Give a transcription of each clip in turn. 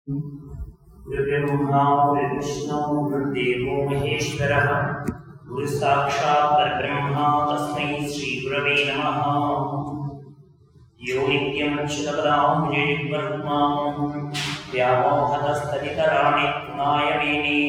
गुरुर्ब्रह्मा गुरुर्विष्णु गुरुर्देवो महेश्वरः गुरुसाक्षात् परब्रह्म तस्मै श्रीगुरवे नमः। यो नित्यमच्युतपदाम्बुजयुग्मरुक्मां व्यामोहतस्तदितराणि तृणाय मेने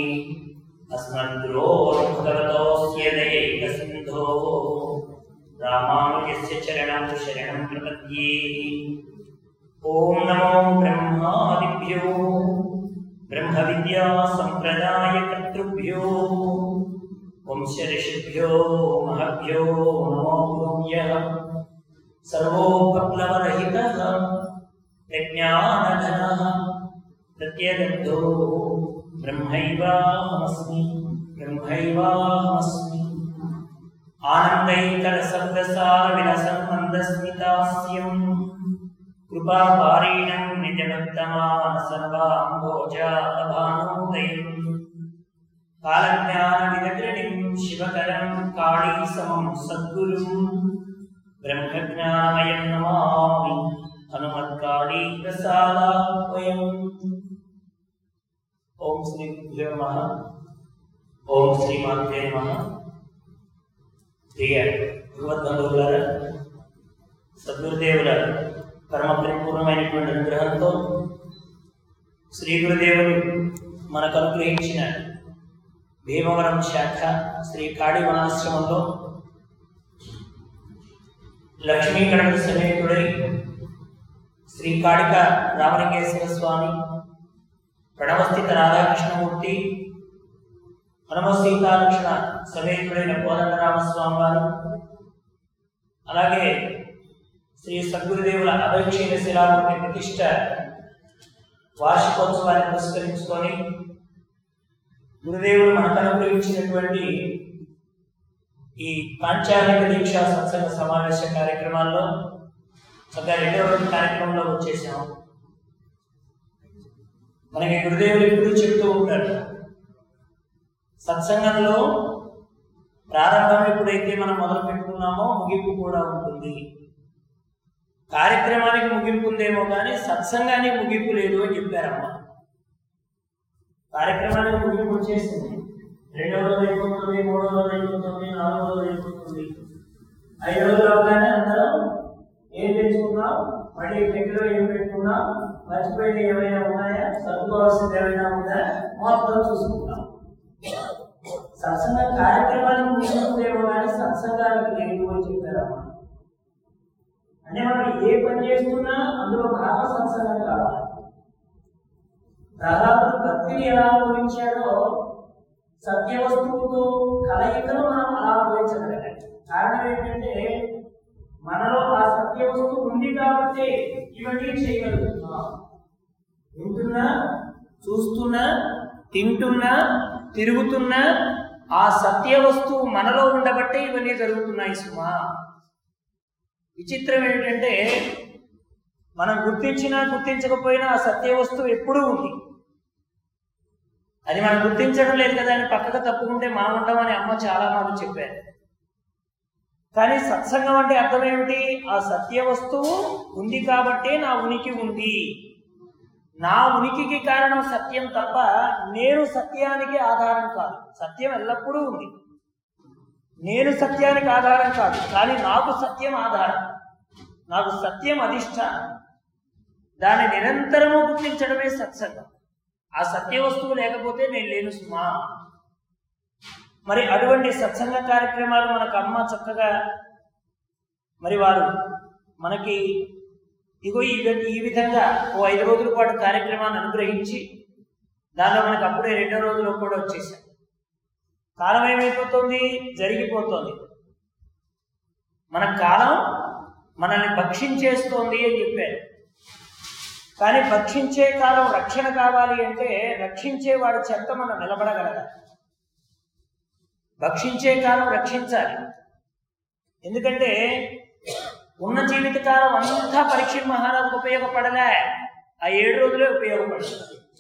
अस्मद्गुरोर्भगवतोऽस्य दयैकसिन्धोः रामानुजस्य चरणं शरणं प्रपद्ये। ओम नमो ब्रह्मादिभ्यो ब्रह्मविद्या संप्रदाय कर्तृभ्यो वंशऋषिभ्यो महभ्यो नमो गुरुभ्यः। सर्वोपप्लवरहितः प्रज्ञानघनः प्रत्यगद्धो ब्रह्मैवाहमस्मि ब्रह्मैवाहमस्मि। आनन्दैकरशब्दसारविलसन्मन्दस्मितास्यं कृपापारीणं निजभक्तमानसर्वाम्भोजातभानोदयं कालज्ञानविदग्रणिं शिवकरं काळीसमं सद्गुरुं ब्रह्मज्ञानमयं नमामि हनुमत्काळीप्रसादाह्वयम्। ओम श्री गुरुभ्यो नमः। ओम श्रीमात्रे नमः। ప్రియ భగవద్బంధువులారా, సద్గురుదేవుల పరమ పరిపూర్ణమైనటువంటి అనుగ్రహంతో శ్రీ గురుదేవులు మనకు అనుగ్రహించిన భీమవరం శాఖ శ్రీ కాళీవనాశ్రమంలో లక్ష్మీ గణపతి సమేతుడై శ్రీ కాళిక రామలింగేశ్వర స్వామి, ప్రణవస్థిత రాధాకృష్ణమూర్తి, హనుమ సీతాలక్ష్మణ సమేతుడైన కోదండరామస్వామి వారు, అలాగే శ్రీ సద్గురుదేవుల అభయక్షీణ శిలామూర్తి ప్రతిష్ట వార్షికోత్సవాన్ని పురస్కరించుకొని గురుదేవులు మనకు అనుగ్రహించినటువంటి ఈ పాంచాలిక దీక్షా సత్సంగ సమావేశ కార్యక్రమాల్లో చక్కగా 2వ రోజు కార్యక్రమంలో వచ్చేసాము. మనకి గురుదేవులు ఎప్పుడూ చెప్తూ ఉంటారు, సత్సంగంలో ప్రారంభం ఎప్పుడైతే మనం మొదలు పెట్టుకున్నామో ముగింపు కూడా ఉంటుంది. కార్యక్రమానికి ముగింపు ఉందేమో కానీ సత్సంగానికి ముగింపు లేదు అని చెప్పారమ్మ. కార్యక్రమానికి ముగింపు వచ్చేసింది. 2వ రోజు అయిపోతుంది, 3వ రోజు అయిపోతుంది, 4వ రోజు అయిపోతుంది. 5వ రోజు అవగానే అందరం ఏం తెచ్చుకున్నాం, మళ్ళీ దగ్గర ఏం పెట్టుకున్నాం, మర్చిపోయిన ఏమైనా ఉన్నాయా, సర్దుకోవాల్సింది ఏమైనా ఉందా, మొత్తం చూసుకున్నాం. సత్సంగ కార్యక్రమానికి ముగింపుదేమో కానీ సత్సంగానికి లేదు అని చెప్పారమ్మా. అంటే మనం ఏ పని చేస్తున్నా అందులో భాగ సత్సంగం కావాలి. ప్రహ్లాదుడు భక్తిని ఎలా అనుభవించాడో సత్య వస్తువుతో కలయికను మనం అలా అనుభవించగలగాలి. కారణం ఏంటంటే మనలో ఆ సత్య వస్తువు ఉంది కాబట్టి ఇవన్నీ చేయగలుగుతున్నాం. వింటున్నా, చూస్తున్నా, తింటున్నా, తిరుగుతున్నా ఆ సత్య వస్తువు మనలో ఉండబట్టే ఇవన్నీ జరుగుతున్నాయి సుమా. విచిత్రం ఏంటంటే మనం గుర్తించినా గుర్తించకపోయినా ఆ సత్య వస్తువు ఎప్పుడూ ఉంది. అది మనం గుర్తించడం లేదు కదా అని పక్కకు తప్పుకుంటే మనం ఉంటామని అమ్మ చాలా మార్లు చెప్పారు. కానీ సత్సంగం అంటే అర్థం ఏమిటి? ఆ సత్య వస్తువు ఉంది కాబట్టే నా ఉనికి ఉంది. నా ఉనికికి కారణం సత్యం తప్ప నేను సత్యానికి ఆధారం కాదు. సత్యం ఎల్లప్పుడూ ఉంది, నేను సత్యానికి ఆధారం కాదు. కానీ నాకు సత్యం ఆధారం, నాకు సత్యం అధిష్టానం. దాన్ని నిరంతరము గుర్తించడమే సత్సంగం. ఆ సత్య వస్తువు లేకపోతే నేను లేను సుమా. మరి అటువంటి సత్సంగ కార్యక్రమాలు మనకు అమ్మ చక్కగా మరి వారు మనకి ఇగో ఈ విధంగా ఓ 5 రోజుల పాటు కార్యక్రమాన్ని అనుగ్రహించి దానిలో మనకు అప్పుడే 2వ రోజులో కూడా వచ్చేసాం. కాలం ఏమైపోతుంది, జరిగిపోతుంది. మన కాలం మనల్ని భక్షించేస్తోంది అని చెప్పారు. కానీ భక్షించే కాలం రక్షణ కావాలి అంటే రక్షించేవాడి చెంత మనం నిలబడగలగాలి. భక్షించే కాలం రక్షించాలి. ఎందుకంటే ఉన్న జీవితకాలం అంతా పరీక్ష మహారాజుకు ఉపయోగపడలే, ఆ 7 రోజులే ఉపయోగపడలేదు.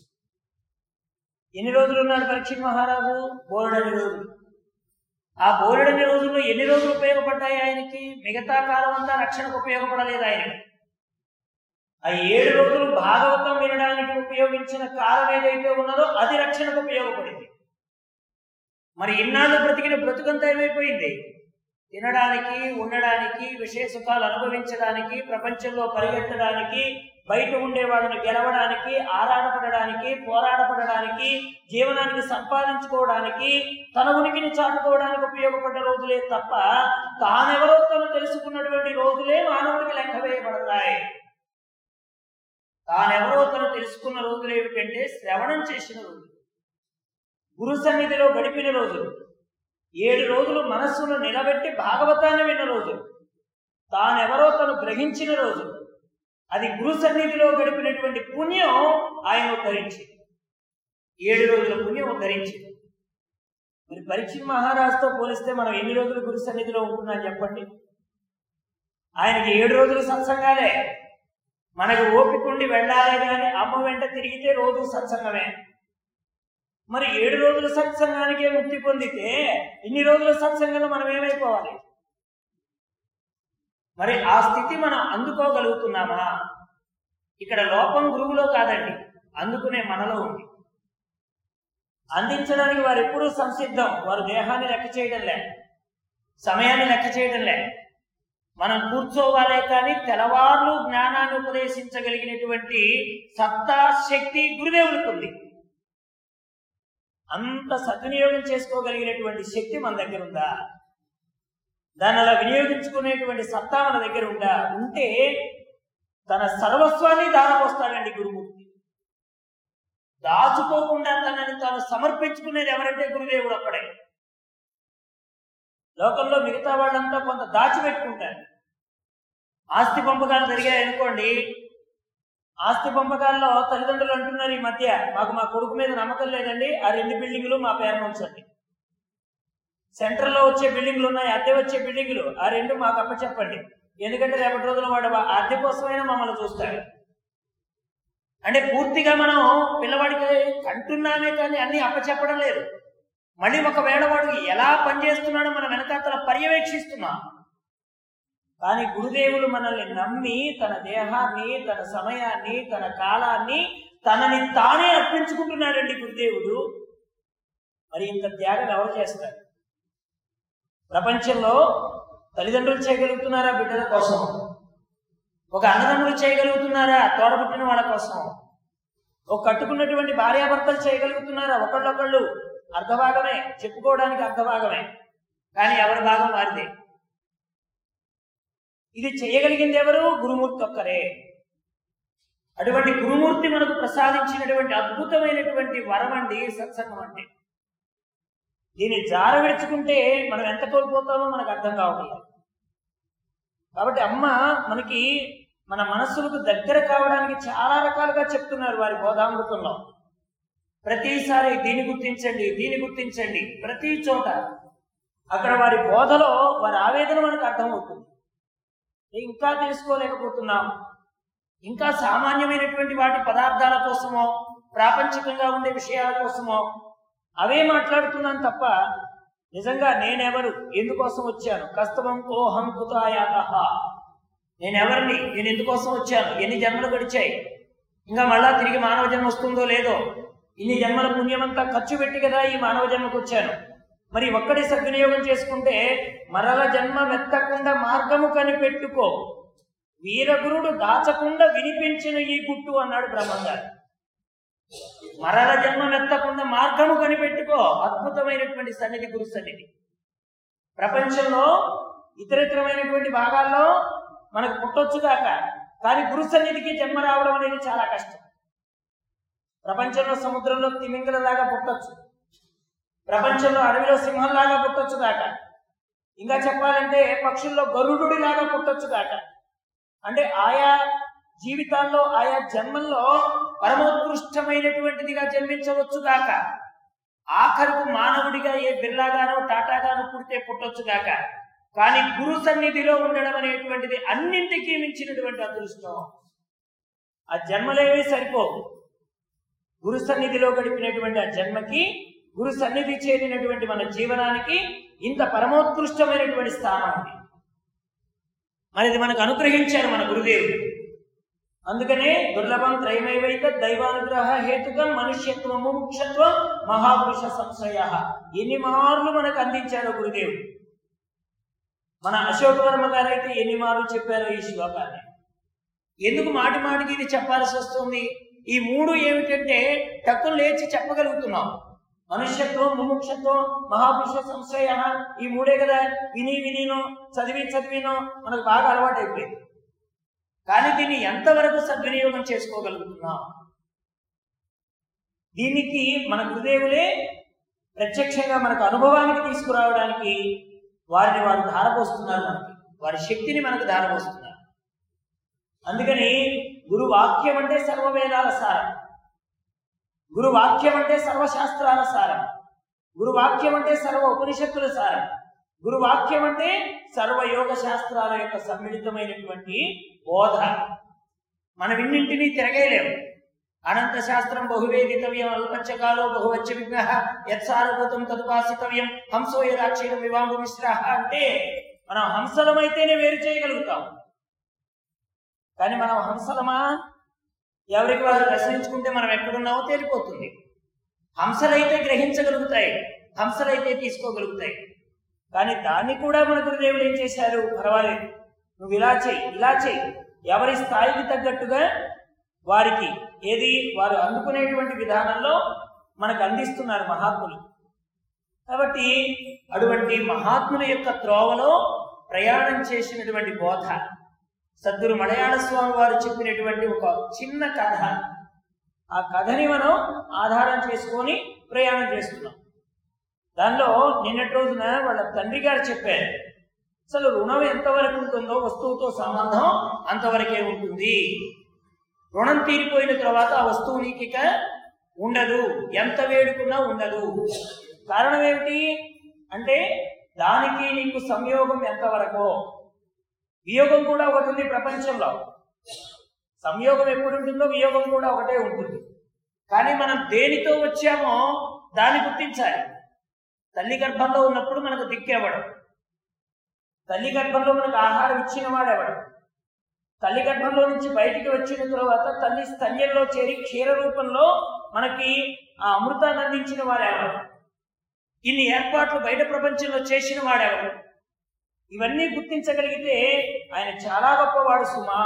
ఎన్ని రోజులు ఉన్నాడు పరీక్ష మహారాజు? బోలెడని రోజులు. ఆ బోలెడని రోజుల్లో ఎన్ని రోజులు ఉపయోగపడ్డాయి ఆయనకి? మిగతా కాలం అంతా రక్షణకు ఉపయోగపడలేదు ఆయనకి. ఆ 7 రోజులు భాగవతం వినడానికి ఉపయోగించిన కాలం ఏదైతే ఉన్నదో అది రక్షణకు ఉపయోగపడింది. మరి ఇన్నాళ్ళు బ్రతికిన బ్రతుకంతా ఏమైపోయింది? తినడానికి, ఉండడానికి, విషయ సుఖాలు అనుభవించడానికి, ప్రపంచంలో పరిగెత్తడానికి, బయట ఉండే వాళ్ళని గెలవడానికి, ఆరాటపడడానికి, పోరాడపడడానికి, జీవనానికి సంపాదించుకోవడానికి, తన ఉనికిని చాటుకోవడానికి ఉపయోగపడ్డ రోజులే తప్ప తానెవరో తను తెలుసుకున్నటువంటి రోజులే మానవుడికి లెక్క వేయబడతాయి. తానెవరో తను తెలుసుకున్న రోజులు ఏమిటంటే శ్రవణం చేసిన రోజులు, గురు సన్నిధిలో గడిపిన రోజులు, 7 రోజులు మనస్సును నిలబెట్టి భాగవతాన్ని విన్న రోజులు, తానెవరో తను గ్రహించిన రోజు. అది గురు సన్నిధిలో గడిపినటువంటి పుణ్యం ఆయన ఉద్ధరించింది. 7 రోజుల పుణ్యం ఉద్ధరించింది. మరి పరీక్షిత్ మహారాజుతో పోలిస్తే మనం ఎన్ని రోజులు గురు సన్నిధిలో ఉంటున్నాం చెప్పండి? ఆయనకి 7 రోజులు సత్సంగాలే. మనకు ఓపిక ఉండి వెళ్ళాలి కానీ అమ్మ వెంట తిరిగితే రోజు సత్సంగమే. మరి 7 రోజుల సత్సంగానికే ముక్తి పొందితే ఇన్ని రోజుల సత్సంగంలో మనం ఏమైపోవాలి? మరి ఆ స్థితి మనం అందుకోగలుగుతున్నామా? ఇక్కడ లోపం గురువులో కాదండి, అందుకునే మనలో ఉంది. అందించడానికి వారు ఎప్పుడూ సంసిద్ధం. వారు దేహాన్ని లెక్క చేయడంలే, సమయాన్ని లెక్క చేయడంలే. మనం కూర్చోవాలే కానీ తెల్లవార్లు జ్ఞానాన్ని ఉపదేశించగలిగినటువంటి సత్తా, శక్తి గురుదేవులకు ఉంది. అంత సద్వినియోగం చేసుకోగలిగినటువంటి శక్తి మన దగ్గర ఉందా? దాన్ని అలా వినియోగించుకునేటువంటి సత్తా మన దగ్గర ఉందా? ఉంటే తన సర్వస్వాన్ని దానపోస్తాడండి గురుమూర్తి. దాచుకోకుండా తనని తాను సమర్పించుకునేది ఎవరంటే గురుదేవుడు ఒక్కడే. లోకంలో మిగతా వాళ్ళంతా కొంత దాచిపెట్టుకుంటారు. ఆస్తి పంపకాలు జరిగాయనుకోండి, ఆస్తి పంపకాల్లో తల్లిదండ్రులు అంటున్నారు ఈ మధ్య, మాకు మా కొడుకు మీద నమ్మకం లేదండి, ఆ 2 బిల్డింగులు మా పేరున ఉంచండి. సెంట్రల్లో వచ్చే బిల్డింగులు ఉన్నాయి, అద్దె వచ్చే బిల్డింగులు, ఆ 2 మాకు అప్పచెప్పండి. ఎందుకంటే రేపటి రోజున వాడు అద్దె కోసమైనా మమ్మల్ని చూస్తాడు. అంటే పూర్తిగా మనం పిల్లవాడికి కంటున్నామే కానీ అన్ని అప్పచెప్పడం లేదు. మళ్ళీ ఒకవేళ వాడు ఎలా పనిచేస్తున్నాడో మనం వెనకాతల పర్యవేక్షిస్తున్నాం. కానీ గురుదేవులు మనల్ని నమ్మి తన దేహాన్ని, తన సమయాన్ని, తన కాలాన్ని తనని తానే అర్పించుకుంటున్నాడండి గురుదేవుడు. మరి ఇంత త్యాగం ఎవరు చేస్తారు? ప్రపంచంలో తల్లిదండ్రులు చేయగలుగుతున్నారా బిడ్డల కోసం? ఒక అన్నదమ్ములు చేయగలుగుతున్నారా తోడబుట్టిన వాళ్ళ కోసం? ఒక కట్టుకున్నటువంటి భార్యాభర్తలు చేయగలుగుతున్నారా? ఒకళ్ళొకళ్ళు అర్ధభాగమే, చెప్పుకోవడానికి అర్ధభాగమే, కానీ ఎవరి భాగం వారిదే. ఇది చేయగలిగింది ఎవరు? గురుమూర్తి ఒక్కరే. అటువంటి గురుమూర్తి మనకు ప్రసాదించినటువంటి అద్భుతమైనటువంటి వరం అండి సత్సంగం అంటే. దీన్ని జార విడుచుకుంటే మనం ఎంత కోల్పోతామో మనకు అర్థం కావట్లేదు. కాబట్టి అమ్మ మనకి మన మనస్సులకు దగ్గర కావడానికి చాలా రకాలుగా చెప్తున్నారు వారి బోధామృతంలో. ప్రతిసారి దీన్ని గుర్తించండి, దీన్ని గుర్తించండి, ప్రతి చోట అక్కడ వారి బోధలో వారి ఆవేదన మనకు అర్థమవుతుంది. ఇంకా తెలుసుకోలేకపోతున్నాం, ఇంకా సామాన్యమైనటువంటి వాటి పదార్థాల కోసమో, ప్రాపంచికంగా ఉండే విషయాల కోసమో అవే మాట్లాడుతున్నాం తప్ప నిజంగా నేనెవరు, ఎందుకోసం వచ్చాను, కస్తవం కోహం కుతాయాతః, నేనెవరిని, నేను ఎందుకోసం వచ్చాను, ఎన్ని జన్మలు గడిచాయి, ఇంకా మళ్ళా తిరిగి మానవ జన్మ వస్తుందో లేదో, ఇన్ని జన్మల పుణ్యమంతా ఖర్చు పెట్టి కదా ఈ మానవ జన్మకు వచ్చాను. మరి ఒక్కడి సద్వినియోగం చేసుకుంటే మరల జన్మ మెత్తకుండా మార్గము కనిపెట్టుకో, వీరగురుడు దాచకుండా వినిపించిన ఈ గుట్టు అన్నాడు బ్రహ్మంగారు. మరల జన్మ మెత్తకుండా మార్గము కనిపెట్టుకో, అద్భుతమైనటువంటి సన్నిధి గురు సన్నిధి. ప్రపంచంలో ఇతరితరమైనటువంటి భాగాల్లో మనకు పుట్టొచ్చు కాక, కానీ గురు సన్నిధికి జన్మ రావడం అనేది చాలా కష్టం. ప్రపంచంలో సముద్రంలో తిమింగలలాగా పుట్టొచ్చు, ప్రపంచంలో అడవిలో సింహంలాగా పుట్టొచ్చు కాక, ఇంకా చెప్పాలంటే పక్షుల్లో గరుడులాగా పుట్టొచ్చు కాక. అంటే ఆయా జీవితాల్లో, ఆయా జన్మల్లో పరమోత్కృష్టమైనటువంటిదిగా జన్మించవచ్చు కాక, ఆఖరుకు మానవుడిగా ఏ బిర్లాగానో టాటాగానో పుడితే పుట్టొచ్చు కాక. కానీ గురు సన్నిధిలో ఉండడం అనేటువంటిది అన్నింటికీ మించినటువంటి అదృష్టం. ఆ జన్మలేవీ సరిపోవు. గురు సన్నిధిలో గడిపినటువంటి ఆ జన్మకి, గురు సన్నిధి చేరినటువంటి మన జీవనానికి ఇంత పరమోత్కృష్టమైనటువంటి స్థానం ఉంది. మరి ఇది మనకు అనుగ్రహించారు మన గురుదేవుడు. అందుకనే దుర్లభం త్రైమైవైత దైవానుగ్రహ హేతుకం మనుష్యత్వం ముముక్షత్వం మహాపురుష సంశయ. ఎన్ని మార్లు మనకు అందించారో గురుదేవుడు. మన అశోక్ వర్మ గారు అయితే ఎన్ని మార్లు చెప్పారో ఈ శ్లోకాన్ని. ఎందుకు మాటి మాటికి ఇది చెప్పాల్సి వస్తుంది? ఈ మూడు ఏమిటంటే టక్కులు లేచి చెప్పగలుగుతున్నాం. మనుష్యత్వం ముముక్షత్వం మహాపురుష సంశయ, ఈ మూడే కదా. వినినో చదివినో మనకు బాగా అలవాటు అయిపోయింది. కానీ దీన్ని ఎంతవరకు సద్వినియోగం చేసుకోగలుగుతున్నాం? దీనికి మన గురుదేవులే ప్రత్యక్షంగా మనకు అనుభవానికి తీసుకురావడానికి వారిని వారు ధారపోస్తున్నారు. మనకి వారి శక్తిని మనకు ధారపోస్తున్నారు. అందుకని గురువాక్యం అంటే సర్వవేదాల సారం, గురువాక్యం అంటే సర్వశాస్త్రాల సారం, గురువాక్యం అంటే సర్వ ఉపనిషత్తుల సారం, గురువాక్యం అంటే సర్వయోగ శాస్త్రాల యొక్క సమ్మిళితమైనటువంటి బోధ. మనం ఇన్నింటినీ తిరగేయలేము. అనంత శాస్త్రం బహువేదితవ్యం అల్పచ్చకాలో బహువచ్చ విఘ్న యత్సారభూతం తదుపాసితవ్యం హంసో యదాక్షీరం వివాంబు మిశ్ర అంటే మనం హంసలమైతేనే వేరు చేయగలుగుతాం. కానీ మనం హంసలమా? ఎవరికి వారు ప్రశ్నించుకుంటే మనం ఎక్కడున్నామో తేలిపోతుంది. హంసలైతే గ్రహించగలుగుతాయి, హంసలైతే తీసుకోగలుగుతాయి. కానీ దాన్ని కూడా మన గురుదేవులు ఏం చేశారు? పర్వాలేదు, నువ్వు ఇలా చెయ్యి. ఎవరి స్థాయికి తగ్గట్టుగా వారికి ఏది వారు అందుకునేటువంటి విధానంలో మనకు అందిస్తున్నారు మహాత్ములు. కాబట్టి అటువంటి మహాత్ముల యొక్క త్రోవలో ప్రయాణం చేసినటువంటి బోధ సద్గురు మలయాళ స్వామి వారు చెప్పినటువంటి ఒక చిన్న కథ. ఆ కథని మనం ఆధారం చేసుకొని ప్రయాణం చేస్తున్నాం. దానిలో నిన్నటి రోజున వాళ్ళ తండ్రి గారు చెప్పారు, అసలు రుణం ఎంతవరకు ఉంటుందో వస్తువుతో సంబంధం అంతవరకే ఉంటుంది. రుణం తీరిపోయిన తర్వాత ఆ వస్తువు నీకు ఇక ఉండదు, ఎంత వేడుకున్నా ఉండదు. కారణం ఏమిటి అంటే దానికి నీకు సంయోగం ఎంతవరకు. వియోగం కూడా ఒకటి ఉంది ప్రపంచంలో. సంయోగం ఎప్పుడు ఉంటుందో వియోగం కూడా ఒకటే ఉంటుంది. కానీ మనం దేనితో వచ్చామో దాన్ని గుర్తించాలి. తల్లి గర్భంలో ఉన్నప్పుడు మనకు దిక్కేవాడు, తల్లి గర్భంలో మనకు ఆహారం ఇచ్చిన వాడేవాడు, తల్లి గర్భంలో నుంచి బయటికి వచ్చిన తర్వాత తల్లి స్తన్యంలో చేరి క్షీర రూపంలో మనకి ఆ అమృతాన్ని అందించిన వాడేవాడు, ఇన్ని ఏర్పాట్లు బయట ప్రపంచంలో చేసిన వాడేవాడు. ఇవన్నీ గుర్తించగలిగితే ఆయన చాలా గొప్పవాడు సుమా.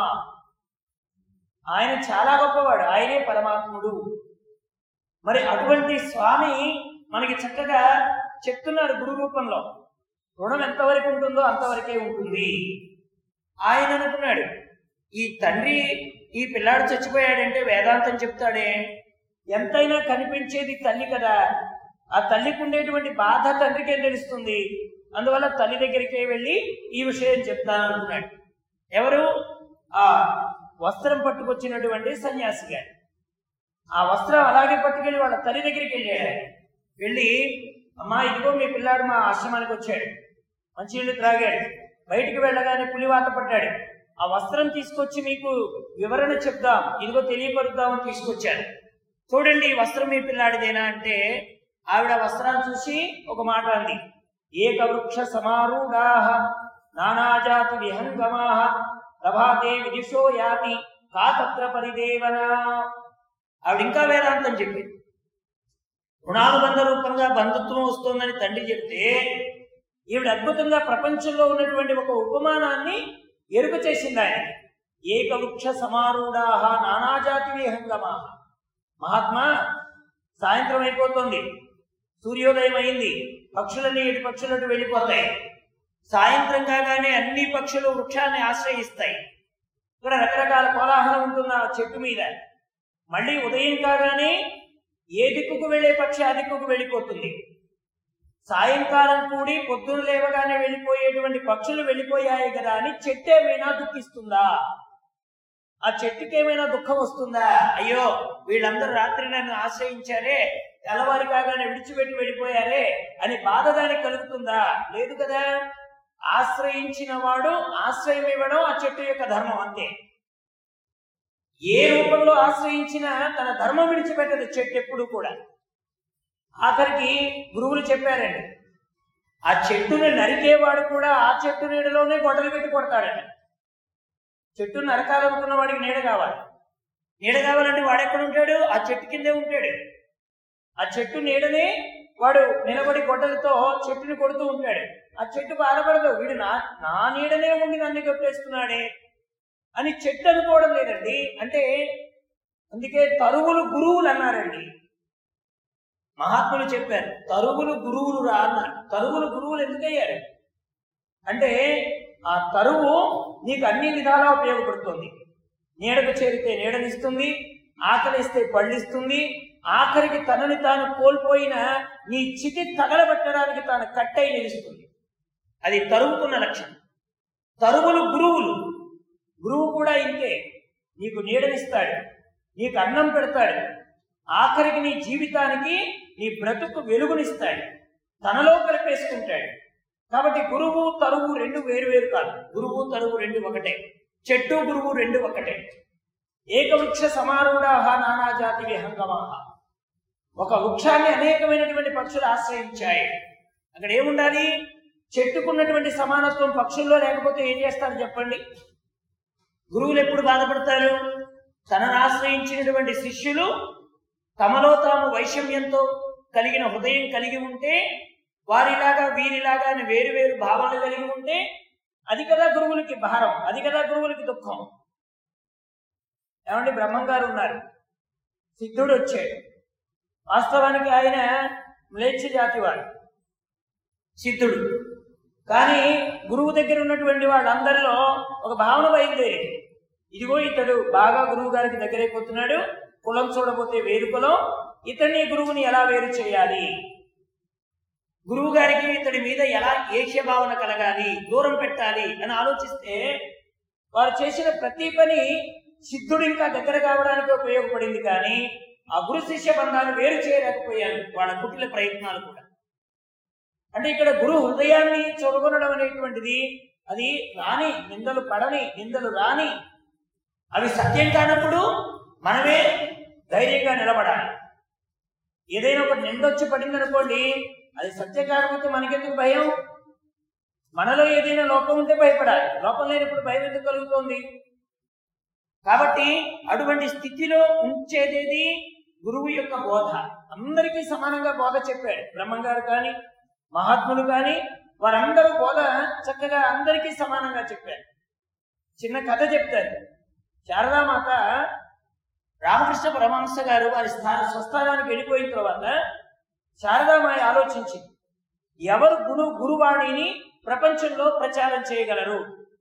ఆయన చాలా గొప్పవాడు, ఆయనే పరమాత్ముడు. మరి అటువంటి స్వామి మనకి చక్కగా చెప్తున్నారు గురు రూపంలో. రుణం ఎంతవరకు ఉంటుందో అంతవరకే ఉంటుంది. ఆయన అనుకున్నాడు, ఈ తండ్రి ఈ పిల్లాడు చచ్చిపోయాడంటే వేదాంతం చెప్తాడే, ఎంతైనా కనిపించేది తల్లి కదా, ఆ తల్లికి ఉండేటువంటి బాధ తండ్రికే తెలుస్తుంది. అందువల్ల తల్లి దగ్గరికే వెళ్ళి ఈ విషయం చెప్తాను అనుకున్నాడు. ఎవరు? ఆ వస్త్రం పట్టుకొచ్చినటువంటి సన్యాసి గారు. ఆ వస్త్రం అలాగే పట్టుకెళ్ళి వాళ్ళ తల్లి దగ్గరికి వెళ్ళాడు. వెళ్ళి, అమ్మా ఇదిగో మీ పిల్లాడు మా ఆశ్రమానికి వచ్చాడు, మంచినీళ్ళు త్రాగాడు, బయటికి వెళ్ళగానే పులివాత పడ్డాడు. ఆ వస్త్రం తీసుకొచ్చి మీకు వివరణ చెప్దాం, ఇదిగో తెలియపరుద్దామని తీసుకొచ్చాను. చూడండి ఈ వస్త్రం మీ పిల్లాడిదేనా అంటే ఆవిడ వస్త్రాన్ని చూసి ఒక మాట అంది, ఏకవృక్ష సమారూఢాః నానాజాతి విహంగమాః ప్రభాతే విదిశో యాతి కాతత్ర పరిదేవన. ఆవిడ ఇంకా వేదాంతం చెప్పింది. రుణానుబంధ రూపంగా బంధుత్వం వస్తుందని తండ్రి చెప్తే ఈవిడ అద్భుతంగా ప్రపంచంలో ఉన్నటువంటి ఒక ఉపమానాన్ని ఎరుక చేసింది ఆయన. ఏకవృక్ష సమారూఢాః నానాజాతి విహంగమాః. మహాత్మా, సాయంత్రం అయిపోతుంది, సూర్యోదయం అయింది, పక్షులన్నీ ఇటు పక్షులటు వెళ్ళిపోతాయి. సాయంత్రం కాగానే అన్ని పక్షులు వృక్షాన్ని ఆశ్రయిస్తాయి. ఇక్కడ రకరకాల కోలాహలం ఉంటుంది ఆ చెట్టు మీద. మళ్ళీ ఉదయం కాగానే ఏ దిక్కుకు వెళ్ళే పక్షి ఆ దిక్కుకు వెళ్ళిపోతుంది. సాయంకాలం కూడి పొద్దున లేవగానే వెళ్ళిపోయేటువంటి పక్షులు వెళ్ళిపోయాయి కదా అని చెట్టు ఏమైనా దుఃఖిస్తుందా? ఆ చెట్టుకి ఏమైనా దుఃఖం వస్తుందా? అయ్యో వీళ్ళందరూ రాత్రి నన్ను ఆశ్రయించారే, తెల్లవారి కాగానే విడిచిపెట్టి వెళ్ళిపోయారే అని బాధ దానికి కలుగుతుందా? లేదు కదా. ఆశ్రయించిన వాడు ఆశ్రయం ఇవ్వడం ఆ చెట్టు యొక్క ధర్మం, అంతే. ఏ రూపంలో ఆశ్రయించినా తన ధర్మం విడిచిపెట్టదు చెట్టు ఎప్పుడు కూడా. ఆఖరికి గురువులు చెప్పారండి, ఆ చెట్టుని నరికేవాడు కూడా ఆ చెట్టు నీడలోనే గొడవలు పెట్టి కొడతాడండి. చెట్టు నరకాలనుకున్న వాడికి నీడ కావాలి, నీడ కావాలంటే వాడెక్కడ ఉంటాడు? ఆ చెట్టు కిందే ఉంటాడు. ఆ చెట్టు నీడనే వాడు నిలబడి గొడ్డలతో చెట్టుని కొడుతూ ఉంటాడు. ఆ చెట్టు బాధపడదు, వీడు నా నీడనే ఉండి నన్ను కప్పేస్తున్నాడే అని చెట్టు అనుకోవడం లేదండి. అంటే అందుకే తరువులు గురువులు అన్నారండి. మహాత్ములు చెప్పారు, తరువులు గురువులు రా అన్నారు. తరువులు గురువులు ఎందుకయ్యారు అంటే ఆ తరువు నీకు అన్ని విధాలా ఉపయోగపడుతుంది. నీడకు చేరితే నీడనిస్తుంది, ఆకలిస్తే పళ్ళిస్తుంది, ఆఖరికి తనని తాను కోల్పోయిన నీ చితి తగలబెట్టడానికి తాను కట్టై నిలుస్తుంది. అది తరువుకున్న లక్షణం. తరువులు గురువులు. గురువు కూడా ఇంతే, నీకు నీడనిస్తాడు, నీకు అన్నం పెడతాడు, ఆఖరికి నీ జీవితానికి నీ బ్రతుకు వెలుగునిస్తాడు, తనలో కలిపేసుకుంటాడు. కాబట్టి గురువు తరువు రెండు వేరు కాదు. గురువు తరువు రెండు ఒకటే. చెట్టు గురువు రెండు ఒకటే. ఏకవృక్ష సమారూఢాః నానాజాతి విహంగమాః. ఒక వృక్షాన్ని అనేకమైనటువంటి పక్షులు ఆశ్రయించాయి. అక్కడ ఏముండాలి? చెట్టుకున్నటువంటి సమానత్వం పక్షుల్లో లేకపోతే ఏం చేస్తారు చెప్పండి? గురువులు ఎప్పుడు బాధపడతారు? తనను ఆశ్రయించినటువంటి శిష్యులు తమలో తాము వైషమ్యంతో కలిగిన హృదయం కలిగి ఉంటే, వారిలాగా వీరిలాగా అని వేరు వేరు భావాలు కలిగి ఉంటే, అది కదా గురువులకి భారం, అది కదా గురువులకి దుఃఖం. ఏమండి, బ్రహ్మంగారు ఉన్నారు, సిద్ధుడు వచ్చాడు. వాస్తవానికి ఆయన మ్లేచ్ఛ జాతి వాడు, సిద్ధుడు. కానీ గురువు దగ్గర ఉన్నటువంటి వాళ్ళందరిలో ఒక భావన బయలుదేరి, ఇదిగో ఇతడు బాగా గురువు గారికి దగ్గరైపోతున్నాడు, కులం చూడబోతే వేరు కులం, ఇతన్ని గురువుని ఎలా వేరు చేయాలి, గురువు గారికి ఇతడి మీద ఎలా ఏక్ష్య భావన కలగాలి, దూరం పెట్టాలి అని ఆలోచిస్తే, వారు చేసిన ప్రతి పని సిద్ధుడు ఇంకా దగ్గర కావడానికి ఉపయోగపడింది. కానీ ఆ గురు శిష్య బంధాన్ని వేరు చేయలేకపోయారు వాళ్ళ కుటిల ప్రయత్నాలు కూడా. అంటే ఇక్కడ గురు హృదయాన్ని చూడగొనడం అనేటువంటిది, అది రాని నిందలు పడని, నిందలు రాని, అవి సత్యం కానప్పుడు మనమే ధైర్యంగా నిలబడాలి. ఏదైనా ఒక నిందొచ్చి పడిందనుకోండి, అది సత్యం కాకపోతే మనకెందుకు భయం? మనలో ఏదైనా లోపం ఉంటే భయపడాలి. లోపం లేనప్పుడు భయం ఎందుకు కలుగుతోంది? కాబట్టి అటువంటి స్థితిలో ఉంచేదేది గురువు యొక్క బోధ. అందరికీ సమానంగా బోధ చెప్పాడు బ్రహ్మంగారు కానీ, మహాత్ములు కానీ, వారందరూ బోధ చక్కగా అందరికీ సమానంగా చెప్పారు. చిన్న కథ చెప్తారు. శారదామాత రామకృష్ణ పరమహంస గారు వారి స్వస్థానానికి వెళ్ళిపోయిన తర్వాత శారదామాయ ఆలోచించింది, ఎవరు గురువాణిని ప్రపంచంలో ప్రచారం చేయగలరు?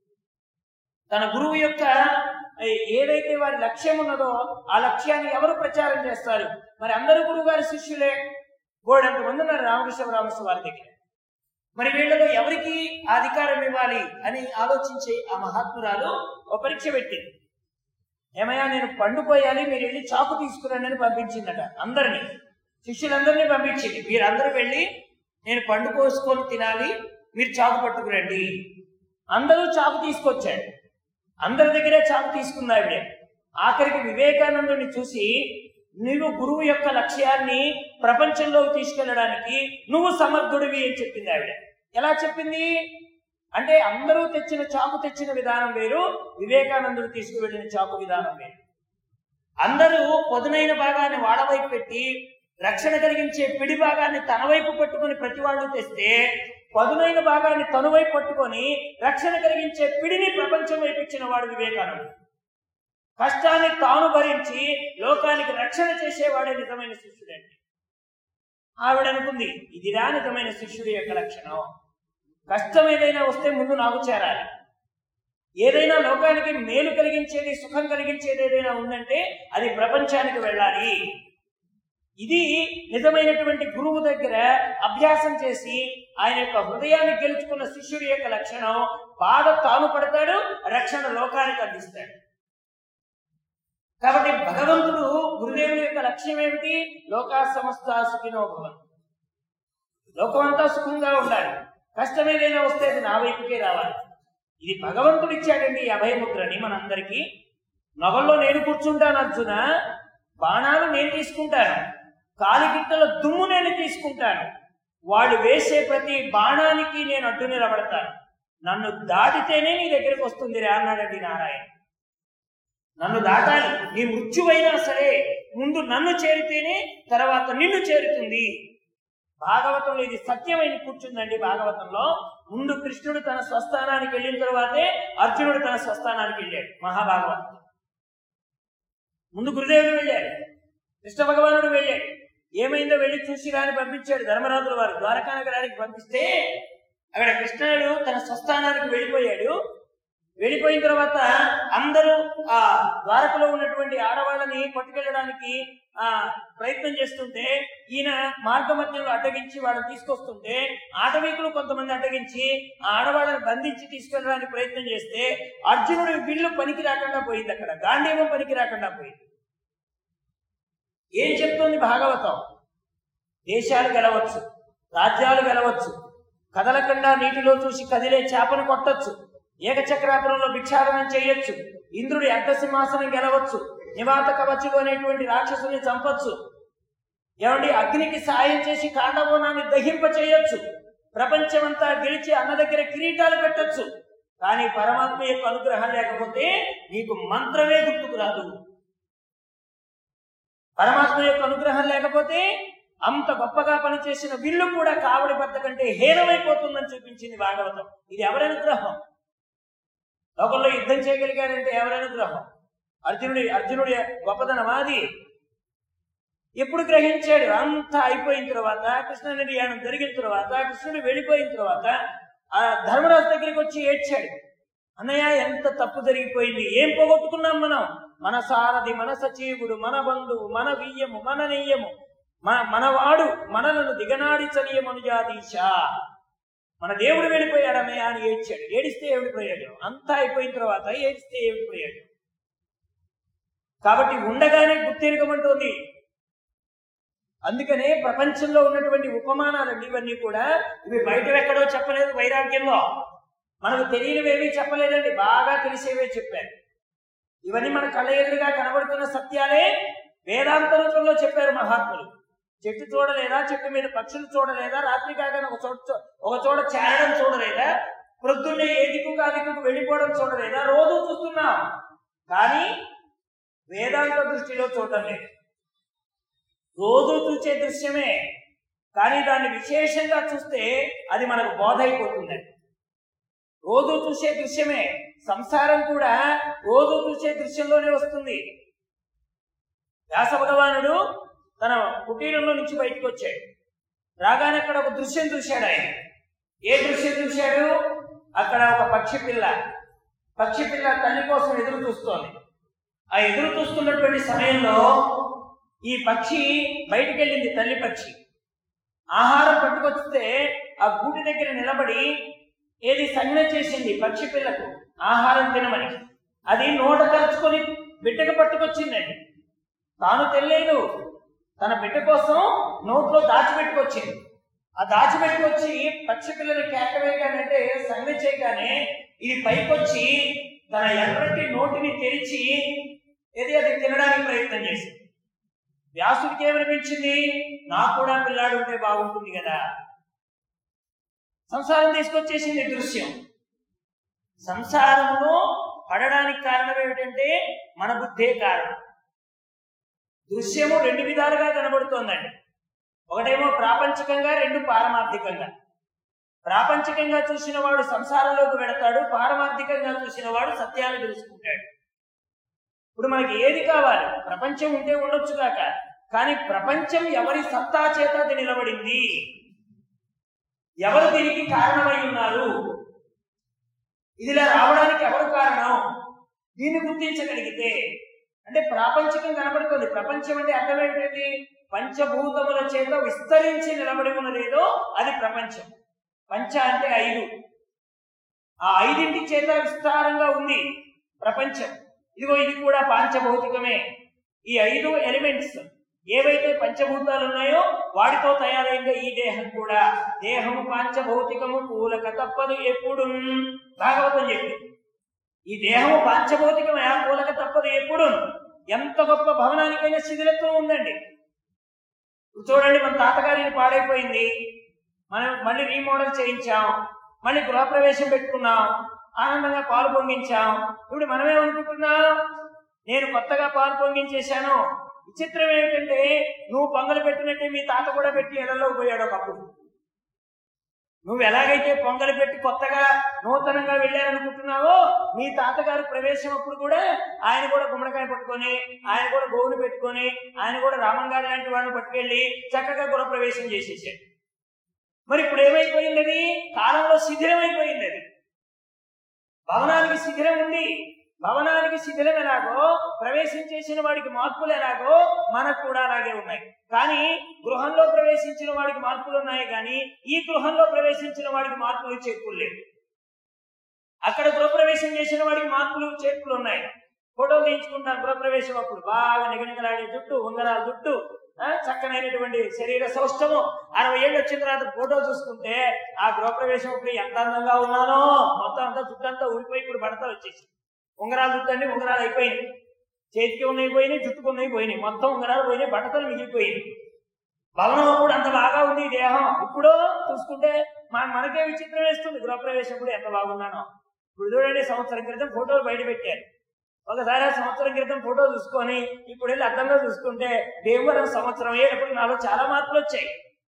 తన గురువు యొక్క ఏదైతే వారి లక్ష్యం ఉన్నదో ఆ లక్ష్యాన్ని ఎవరు ప్రచారం చేస్తారు? మరి అందరూ గురువు గారి శిష్యులే, బోర్డంతమంది ఉన్నారు రామకృష్ణ పరమహంస వారి దగ్గర. మరి వీళ్ళలో ఎవరికి ఆ అధికారం ఇవ్వాలి అని ఆలోచించి ఆ మహాత్మురాలు ఒక పరీక్ష పెట్టింది. ఏమయ్యా, నేను పండుపోయాలి, మీరు వెళ్ళి చాకు తీసుకురండి అని పంపించిందట. అందరినీ, శిష్యులందరినీ పంపించింది. మీరందరూ వెళ్ళి నేను పండు కోసుకొని తినాలి, మీరు చాకు పట్టుకురండి. అందరూ చాకు తీసుకొచ్చారు. అందరి దగ్గరే చాకు తీసుకుంది ఆవిడ. ఆఖరికి వివేకానందుని చూసి, నువ్వు గురువు యొక్క లక్ష్యాన్ని ప్రపంచంలోకి తీసుకెళ్లడానికి నువ్వు సమర్థుడివి అని చెప్పింది ఆవిడ. ఎలా చెప్పింది అంటే, అందరూ తెచ్చిన చాకు తెచ్చిన విధానం వేరు, వివేకానందుడు తీసుకువెళ్ళిన చాకు విధానం వేరు. అందరూ పొదునైన భాగాన్ని వాళ్ళ వైపు పెట్టి, రక్షణ కలిగించే పిడి భాగాన్ని తన వైపు పట్టుకుని ప్రతి వాళ్ళు తెస్తే, పదునైన భాగాన్ని తన వైపు పట్టుకొని రక్షణ కలిగించే పిడిని ప్రపంచం వైపు ఇచ్చిన వాడు వివేకానందుడు. కష్టాన్ని తాను భరించి లోకానికి రక్షణ చేసేవాడే నిజమైన శిష్యుడండి. ఆవిడ అనుకుంది, ఇదిరా నిజమైన శిష్యుడి యొక్క లక్షణం. కష్టం ఏదైనా వస్తే ముందు నాకు చేరాలి. ఏదైనా లోకానికి మేలు కలిగించేది, సుఖం కలిగించేది ఏదైనా ఉందంటే అది ప్రపంచానికి వెళ్ళాలి. ఇది నిజమైనటువంటి గురువు దగ్గర అభ్యాసం చేసి ఆయన యొక్క హృదయాన్ని గెలుచుకున్న శిష్యుడి యొక్క లక్షణం. బాధ తాను పడతాడు, రక్షణ లోకానికి అందిస్తాడు. కాబట్టి భగవంతుడు గురుదేవుని యొక్క లక్ష్యం ఏమిటి? లోకా సమస్తా సుఖినో భవంతు. లోకమంతా సుఖంగా ఉండాలి. కష్టం ఏదైనా వస్తే అది నా వైపుకే రావాలి. ఇది భగవంతుడు ఇచ్చాడండి ఈ అభయముద్రని మనందరికీ. నగల్లో నేను కూర్చుంటాను అర్జున, బాణాలు నేను తీసుకుంటాను, కాలిగిట్టల దుమ్ము నేను తీసుకుంటాను, వాడు వేసే ప్రతి బాణానికి నేను అడ్డు నిలబడతాను, నన్ను దాటితేనే నీ దగ్గరికి వస్తుంది రా అన్నాడండి నారాయణ. నన్ను దాటాలి. నీ మృత్యువైనా సరే ముందు నన్ను చేరితేనే తర్వాత నిన్ను చేరుతుంది. భాగవతంలో ఇది సత్యమైన కూర్చుందండి. భాగవతంలో ముందు కృష్ణుడు తన స్వస్థానానికి వెళ్ళిన తర్వాతే అర్జునుడు తన స్వస్థానానికి వెళ్ళాడు. మహాభాగవతం ముందు గురుదేవుడు వెళ్ళాడు, కృష్ణ భగవానుడు వెళ్ళాడు. ఏమైందో వెళ్ళి చూసి రాని పంపించాడు ధర్మరాజుల వారు. ద్వారకా నగరానికి పంపిస్తే అక్కడ కృష్ణుడు తన స్వస్థానానికి వెళ్ళిపోయాడు. వెళ్ళిపోయిన తర్వాత అందరూ ఆ ద్వారకలో ఉన్నటువంటి ఆడవాళ్ళని పట్టుకెళ్ళడానికి ప్రయత్నం చేస్తుంటే ఈయన మార్గ మధ్యంలో అడ్డగించి వాళ్ళని తీసుకొస్తుంటే ఆటవీకులు కొంతమంది అడ్డగించి ఆ ఆడవాళ్ళని బంధించి తీసుకెళ్ళడానికి ప్రయత్నం చేస్తే అర్జునుడి విల్లు పనికి రాకుండా పోయింది. అక్కడ గాంధీవం పనికి రాకుండా పోయింది. ఏం చెప్తుంది భాగవతం? దేశాలు గెలవచ్చు, రాజ్యాలు గెలవచ్చు, కదలకుండా నీటిలో చూసి కదిలే చేపను కొట్టచ్చు, ఏకచక్రాపురంలో భిక్షాటనం చేయొచ్చు, ఇంద్రుడి అర్ధసింహాసనం గెలవచ్చు, నివాత కవచులు అనేటువంటి రాక్షసుని చంపొచ్చు, ఏమండి అగ్నికి సాయం చేసి కాండవనాన్ని దహింప చేయొచ్చు, ప్రపంచమంతా గెలిచి అన్న దగ్గర కిరీటాలు పెట్టొచ్చు. కానీ పరమాత్మ యొక్క అనుగ్రహం లేకపోతే నీకు మంత్రమే గుర్తుకు రాదు. పరమాత్మ యొక్క అనుగ్రహం లేకపోతే అంత గొప్పగా పనిచేసిన విల్లు కూడా కావడి బద్ద కంటే హీనమైపోతుందని చూపించింది భాగవతం. ఇది ఎవరి అనుగ్రహం? లోకంలో యుద్ధం చేయగలిగాడంటే ఎవరి అనుగ్రహం? అర్జునుడి గొప్పతనమాది. ఎప్పుడు గ్రహించాడు? అంతా అయిపోయిన తర్వాత, కృష్ణ నిర్యాణం జరిగిన తర్వాత, కృష్ణుడు వెళ్ళిపోయిన తర్వాత ఆ ధర్మరాజు దగ్గరికి వచ్చి ఏడ్చాడు. అన్నయ్య, ఎంత తప్పు జరిగిపోయింది, ఏం పోగొట్టుకున్నాం మనం? మన సారథి, మన సచీవుడు, మన బంధువు, మన వియ్యము, మన నెయ్యము, మనవాడు, మనలను దిగనాడి చలియమనుజాదీశ, మన దేవుడు వెళ్ళిపోయాడన్నయ్య అని ఏడ్చాడు. ఏడిస్తే ఏమిటి ప్రయోజనం? అంతా అయిపోయిన తర్వాత ఏడిస్తే ఏమిటి ప్రయోజనం? కాబట్టి ఉండగానే గుర్తెరగమంటోంది. అందుకనే ప్రపంచంలో ఉన్నటువంటి ఉపమానాలండి ఇవన్నీ కూడా. ఇవి బయట ఎక్కడో చెప్పలేదు. వైరాగ్యంలో మనకు తెలియనివేమీ చెప్పలేదండి, బాగా తెలిసేవే చెప్పారు. ఇవన్నీ మన కళ్ళ ఎదురుగా కనబడుతున్న సత్యాలే వేదాంత రూపంలో చెప్పారు మహాత్ములు. చెట్టు చూడలేదా? చెట్టు మీద పక్షులు చూడలేదా? రాత్రి కాగానే ఒక చోట చేరడం చూడలేదా? ప్రొద్దున్నే ఏ దిక్కు ఆ దిక్కుకు వెళ్ళిపోవడం చూడలేదా? రోజు చూస్తున్నాం, కానీ వేదాంత దృష్టిలో చూడటం లేదు. రోజు చూసే దృశ్యమే, కానీ దాన్ని విశేషంగా చూస్తే అది మనకు బోధ అయిపోతుందండి. రోజు చూసే దృశ్యమే. సంసారం కూడా రోజు చూసే దృశ్యంలోనే వస్తుంది. వ్యాస భగవానుడు తన కుటీరంలో నుంచి బయటకు వచ్చాడు. రాగానే అక్కడ ఒక దృశ్యం చూశాడు ఆయన. ఏ దృశ్యం చూశాడు? అక్కడ ఒక పక్షి పిల్ల తల్లి కోసం ఎదురు చూస్తోంది. ఆ ఎదురు చూస్తున్నటువంటి సమయంలో ఈ పక్షి బయటికి వెళ్ళింది. తల్లి పక్షి ఆహారం పట్టుకొస్తే ఆ గూటి దగ్గర నిలబడి ఏది సంజ్ఞ చేసింది పక్షి పిల్లకు ఆహారం తినమని. అది నోట కరుచుకొని బిడ్డకు పట్టుకొచ్చిందండి. తాను తెలియదు, తన బిడ్డ కోసం నోట్లో దాచిపెట్టుకొచ్చింది. ఆ దాచిపెట్టుకొచ్చి పక్షి పిల్లని కేకవేయగానంటే సంజ్ఞ చేయగానే ఇది పైకొచ్చి తన ఎర్రటి నోటిని తెరిచి అది తినడానికి ప్రయత్నం చేసింది. వ్యాసుడికి ఏమనిపించింది? నాకు కూడా పిల్లాడు ఉంటే బాగుంటుంది కదా. సంసారం తీసుకొచ్చేసింది దృశ్యం. సంసారంలో పడడానికి కారణం ఏమిటంటే మన బుద్ధే కారణం. దృశ్యము రెండు విధాలుగా కనబడుతోందండి. ఒకటేమో ప్రాపంచికంగా, రెండు పారమార్థికంగా. ప్రాపంచికంగా చూసిన వాడు సంసారంలోకి వెడతాడు, పారమార్థికంగా చూసిన వాడు సత్యాన్ని తెలుసుకుంటాడు. ఇప్పుడు మనకి ఏది కావాలి? ప్రపంచం ఉంటే ఉండొచ్చు కాక, కానీ ప్రపంచం ఎవరి సత్తా చేత అది నిలబడింది, ఎవరు దీనికి కారణమై ఉన్నారు, ఇదిలా రావడానికి ఎవరు కారణం, దీన్ని గుర్తించగలిగితే అంటే ప్రాపంచికం కనబడుతుంది. ప్రపంచం అంటే అర్థం ఏమిటండి? పంచభూతముల చేత విస్తరించి నిలబడి ఉన్నదేదో అది ప్రపంచం. పంచ అంటే 5, ఆ 5 చేత విస్తారంగా ఉంది ప్రపంచం. ఇదిగో ఇది కూడా పాంచభౌతికమే. ఈ 5 ఎలిమెంట్స్ ఏవైతే పంచభూతాలు ఉన్నాయో వాటితో తయారైందే ఈ దేహం కూడా. దేహము పాంచభౌతికము కూలక తప్పదు ఎప్పుడు. భాగవతం చెప్పింది ఈ దేహము పాంచభౌతికమే, కూలక తప్పదు ఎప్పుడు. ఎంత గొప్ప భవనానికైనా శిథిలత్వం ఉందండి. చూడండి, మన తాతగారిని పాడైపోయింది, మనం మళ్ళీ రీమోడల్ చేయించాం, మళ్ళీ గృహప్రవేశం పెట్టుకున్నాం, ఆనందంగా పాలు పొంగించాం. ఇప్పుడు మనమేమనుకుంటున్నాం? నేను కొత్తగా పాలు పొంగించేశాను. విచిత్రం ఏమిటంటే నువ్వు పొంగలు పెట్టినట్టే మీ తాత కూడా పెట్టి ఇళ్లలోకి పోయాడు ఒకప్పుడు. నువ్వు ఎలాగైతే పొంగలు పెట్టి కొత్తగా నూతనంగా వెళ్ళారనుకుంటున్నావో, మీ తాతగారు ప్రవేశం అప్పుడు కూడా ఆయన కూడా గుమ్మడికాయ పట్టుకొని, ఆయన కూడా గోవులు పెట్టుకొని, ఆయన కూడా రామంగారు లాంటి వాళ్ళని పట్టుకెళ్ళి చక్కగా గృహప్రవేశం చేసేసాడు. మరి ఇప్పుడు ఏమైపోయింది? అది కాలంలో శిథిలమైపోయింది. అది భవనానికి శిథిలం ఉంది. భవనానికి శిథిలం ఎలాగో, ప్రవేశం చేసిన వాడికి మార్పులు ఎలాగో మనకు కూడా అలాగే ఉన్నాయి. కానీ గృహంలో ప్రవేశించిన వాడికి మార్పులు ఉన్నాయి, కానీ ఈ గృహంలో ప్రవేశించిన వాడికి మార్పులు చేర్పులు లేవు. అక్కడ గృహప్రవేశం చేసిన వాడికి మార్పులు చేర్పులు ఉన్నాయి. ఫోటో తీయించుకుంటాం గృహప్రవేశం అప్పుడు, బాగా నిగనిగలాడే జుట్టు, ఉంగరాల జుట్టు, చక్కనైనటువంటి శరీర సౌష్ఠము. 60 ఏళ్ళు వచ్చిన తర్వాత ఫోటో చూసుకుంటే ఆ గృహప్రవేశం అప్పుడు ఎంత అందంగా ఉన్నానో, మొత్తం అంతా జుట్టు అంతా ఊడిపోయి ఇప్పుడు బడతలు వచ్చేసి, ఉంగరాలు జుట్టు అన్ని ఉంగరాలు అయిపోయినాయి, చేతికి ఉన్నాయి పోయినాయి, జుట్టుకు ఉన్నాయి పోయినాయి, మొత్తం ఉంగరాలు పోయినాయి, బట్టతలు మిగిలిపోయినాయి. భవనం అప్పుడు అంత బాగా ఉంది దేహం, ఇప్పుడు చూసుకుంటే మనకే విచిత్రం వేస్తుంది. గృహప్రవేశం కూడా ఎంత బాగున్నానో. ఇప్పుడు చూడండి, సంవత్సరం క్రితం ఫోటోలు బయట పెట్టారు. ఒకసారి సంవత్సరం క్రితం ఫోటో చూసుకొని ఇప్పుడు వెళ్ళి అద్దంలో చూసుకుంటే భీమవరం సంవత్సరం అయ్యేటప్పుడు నాలో చాలా మార్పులు వచ్చాయి.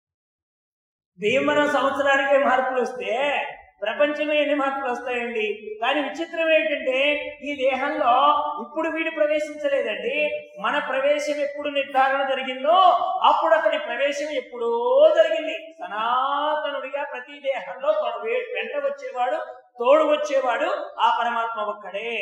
భీమవరం సంవత్సరానికే మార్పులు వస్తే ప్రపంచంలో ఎన్ని మార్పులు వస్తాయండి? కానీ విచిత్రం ఏంటంటే ఈ దేహంలో ఇప్పుడు వీడు ప్రవేశించలేదండి. మన ప్రవేశం ఎప్పుడు నిర్ధారణ జరిగిందో అప్పుడు అతని ప్రవేశం ఎప్పుడో జరిగింది. సనాతనుడిగా ప్రతి దేహంలో వెంట వచ్చేవాడు, తోడు వచ్చేవాడు ఆ పరమాత్మ ఒక్కడే.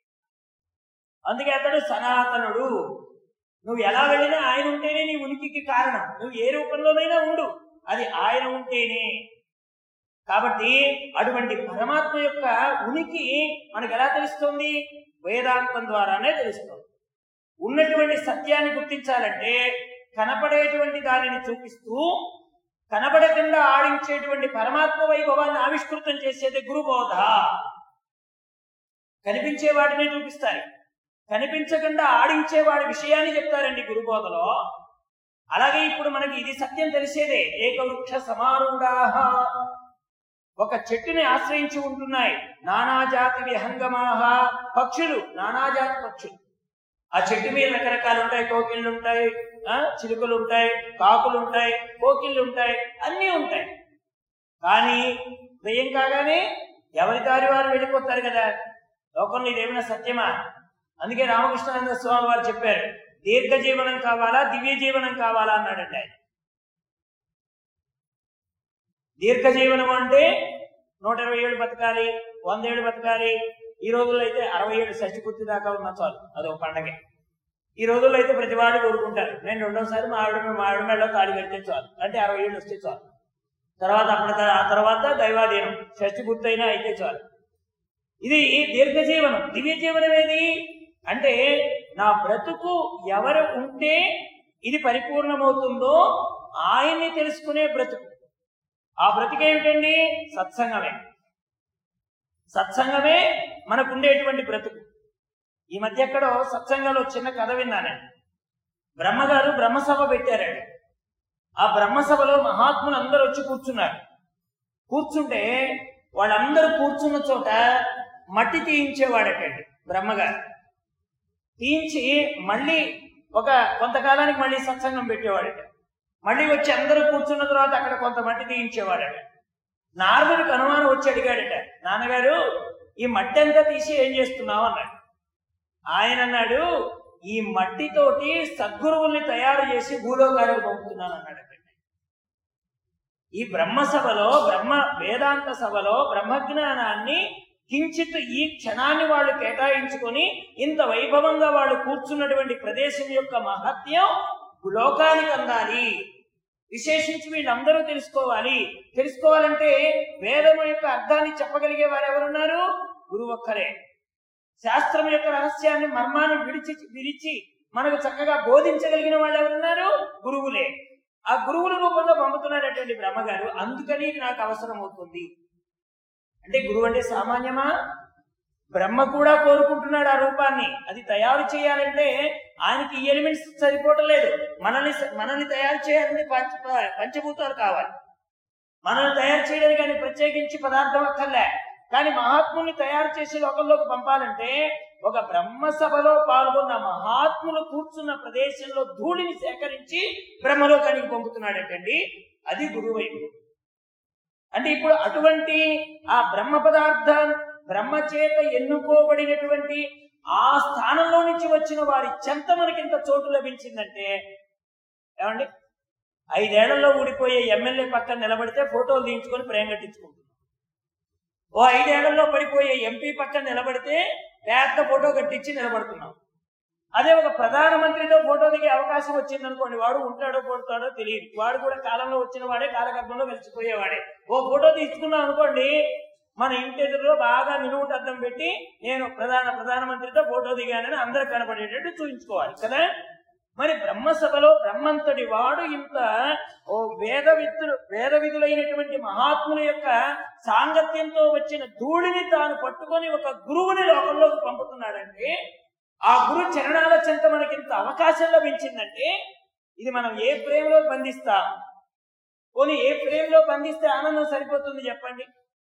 అందుకే అతడు సనాతనుడు. నువ్వు ఎలా వెళ్ళినా ఆయన ఉంటేనే నీ ఉనికికి కారణం. నువ్వు ఏ రూపంలోనైనా ఉండు, అది ఆయన ఉంటేనే. కాబట్టి అటువంటి పరమాత్మ యొక్క ఉనికి మనకు ఎలా తెలుస్తుంది? వేదాంతం ద్వారానే తెలుస్తుంది. ఉన్నటువంటి సత్యాన్ని గుర్తించాలంటే కనపడేటువంటి దానిని చూపిస్తూ కనబడకుండా ఆడించేటువంటి పరమాత్మ వైభవాన్ని ఆవిష్కృతం చేసేది గురుబోధ. కనిపించే వాటిని చూపిస్తారు, కనిపించకుండా ఆడించేవాడి విషయాన్ని చెప్తారండి గురుబోధలో. అలాగే ఇప్పుడు మనకి ఇది సత్యం తెలిసేదే. ఏకవృక్ష సమారూఢాః, ఒక చెట్టుని ఆశ్రయించి ఉంటున్నాయి నానాజాతి విహంగమాః, పక్షులు, నానాజాతి పక్షులు. ఆ చెట్టు మీద రకరకాలు ఉంటాయి. కోకిళ్ళు ఉంటాయి, చిలుకలు ఉంటాయి, కాకులు ఉంటాయి, కోకిళ్ళు ఉంటాయి, అన్నీ ఉంటాయి. కానీ దయ్యం కాగానే ఎవరి దారి వారు వెళ్ళిపోతారు కదా. లోకంలో ఇదేమైనా సత్యమా? అందుకే రామకృష్ణానంద స్వామి వారు చెప్పారు, దీర్ఘ జీవనం కావాలా, దివ్య జీవనం కావాలా అన్నాడండి ఆయన. దీర్ఘ జీవనం అంటే 120 ఏళ్ళు బతకాలి, 100 ఏళ్ళు బతకాలి. ఈ రోజుల్లో అయితే 60 ఏళ్ళు షష్టిపూర్తి దాకా ఉన్న చాలు, అదొక పండగే. ఈ రోజుల్లో అయితే ప్రతి వాడు కోరుకుంటారు, నేను రెండోసారి మా ఆవిడ మెడలో తాళి కడితే చాలు, అంటే 60 ఏళ్ళు వస్తే చాలు. ఆ తర్వాత దైవాధీనం, షష్టిపూర్తి అయినా అయితే చాలు. ఇది దీర్ఘ జీవనం. దివ్య జీవనం ఏది అంటే నా బ్రతుకు ఎవరు ఉంటే ఇది పరిపూర్ణమవుతుందో ఆయన్ని తెలుసుకునే బ్రతుకు. ఆ బ్రతికేమిటండి? సత్సంగమే. సత్సంగమే మనకుండేటువంటి బ్రతుకు. ఈ మధ్య ఎక్కడో సత్సంగంలో చిన్న కథ విన్నానండి. బ్రహ్మగారు బ్రహ్మసభ పెట్టారండి. ఆ బ్రహ్మసభలో మహాత్ములు అందరూ వచ్చి కూర్చున్నారు. కూర్చుంటే వాళ్ళందరూ కూర్చున్న చోట మట్టి తీయించేవాడటండి బ్రహ్మగారు. తీయించి మళ్ళీ కొంతకాలానికి మళ్ళీ సత్సంగం పెట్టేవాడట. మళ్ళీ వచ్చి అందరూ కూర్చున్న తర్వాత అక్కడ కొంత మట్టి తీయించేవాడట. నారదుడికి అనుమానం వచ్చి అడిగాడట, నాన్నగారు ఈ మట్టి అంతా తీసి ఏం చేస్తున్నావు అన్నాడు. ఆయన అన్నాడు, ఈ మట్టితోటి సద్గురువుల్ని తయారు చేసి భూలోకానికి పంపుతున్నాను అన్నాడట. ఈ బ్రహ్మసభలో, వేదాంత సభలో బ్రహ్మజ్ఞానాన్ని కించిత్ ఈ క్షణాన్ని వాళ్ళు కేటాయించుకొని ఇంత వైభవంగా వాళ్ళు కూర్చున్నటువంటి ప్రదేశం యొక్క మహత్యం లోకానికి అందాలి. విశేషించి వీళ్ళందరూ తెలుసుకోవాలంటే వేదం యొక్క అర్థాన్ని చెప్పగలిగే వారు ఎవరున్నారు? గురువు ఒక్కరే. శాస్త్రం యొక్క రహస్యాన్ని, మర్మాన్ని విరిచి మనకు చక్కగా బోధించగలిగిన వాళ్ళు ఎవరున్నారు? గురువులే. ఆ గురువుల రూపంలో పంపుతున్నాడటండి బ్రహ్మగారు. అందుకని నాకు అవసరం అవుతుంది అంటే, గురువు అంటే సామాన్యమా? బ్రహ్మ కూడా కోరుకుంటున్నాడు ఆ రూపాన్ని. అది తయారు చేయాలంటే ఆయనకి ఈ ఎలిమెంట్స్ సరిపోవట్లేదు. మనల్ని తయారు చేయాలంటే పంచభూతాలు కావాలి. మనల్ని తయారు చేయడానికి ఆయన ప్రత్యేకించి పదార్థం అక్కర్లే. కానీ మహాత్ముల్ని తయారు చేసి లోకంలోకి పంపాలంటే ఒక బ్రహ్మసభలో పాల్గొన్న మహాత్ములు కూర్చున్న ప్రదేశంలో ధూళిని సేకరించి బ్రహ్మలోకానికి పంపుతున్నాడటండి. అది గురువైపు. అంటే ఇప్పుడు అటువంటి ఆ బ్రహ్మ పదార్థం బ్రహ్మ చేత ఎన్నుకోబడినటువంటి ఆ స్థానంలో నుంచి వచ్చిన వారి చెంత మనకింత చోటు లభించిందంటే ఏమండి, 5 ఏళ్లలో ఊడిపోయే ఎమ్మెల్యే పక్కన నిలబడితే ఫోటోలు తీయించుకొని ప్రేమ కట్టించుకుంటున్నాం. ఓ 5 ఏళ్లలో పడిపోయే ఎంపీ పక్కన నిలబడితే పెద్ద ఫోటో కట్టించి నిలబడుతున్నాం. అదే ఒక ప్రధానమంత్రితో ఫోటో దిగే అవకాశం వచ్చిందనుకోండి, వాడు ఉంటాడో పోతాడో తెలియదు. వాడు కూడా కాలంలో వచ్చిన వాడే, కాలగర్భంలో వెలిసిపోయేవాడే. ఓ ఫోటో తీసుకున్నాం అనుకోండి, మన ఇంటి ఎదురులో బాగా నిలువుట అద్దం పెట్టి నేను ప్రధానమంత్రితో ఫోటో దిగానని అందరూ కనపడేటట్టు చూపించుకోవాలి కదా. మరి బ్రహ్మసభలో బ్రహ్మంతటి వాడు ఇంత ఓ వేద విధులైనటువంటి మహాత్ముల యొక్క సాంగత్యంతో వచ్చిన ధూళిని తాను పట్టుకొని ఒక గురువుని లోకంలోకి పంపుతున్నాడంటే, ఆ గురు చరణాల చెంత మనకింత అవకాశం లభించిందంటే ఇది మనం ఏ ప్రేమలో బంధిస్తాం? పోనీ ఏ ప్రేమలో బంధిస్తే ఆనందం సరిపోతుంది చెప్పండి?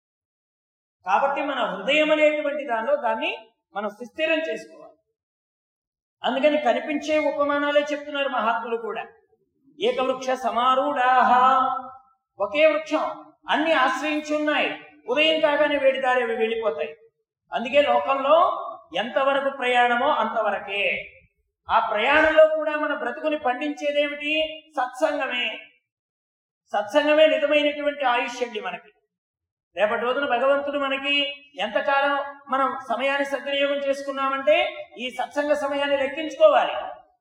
కాబట్టి మన హృదయం అనేటువంటి దాన్ని మనం సుస్థిరం చేసుకోవాలి. అందుకని కనిపించే ఉపమానాలే చెప్తున్నారు మహాత్ములు కూడా. ఏకవృక్ష సమారూఢాః, ఒకే వృక్షం అన్ని ఆశ్రయించి ఉన్నాయి. ఉదయం కాగానే వేడిదారి అవి వెళ్ళిపోతాయి. అందుకే లోకంలో ఎంతవరకు ప్రయాణమో అంతవరకే. ఆ ప్రయాణంలో కూడా మన బ్రతుకుని పండించేదేమిటి? సత్సంగమే. సత్సంగమే నిజమైనటువంటి ఆయుష్ అండి మనకి. రేపటి రోజున భగవంతుడు మనకి ఎంతకాలం మనం సమయాన్ని సద్వినియోగం చేసుకున్నామంటే ఈ సత్సంగ సమయాన్ని లెక్కించుకోవాలి.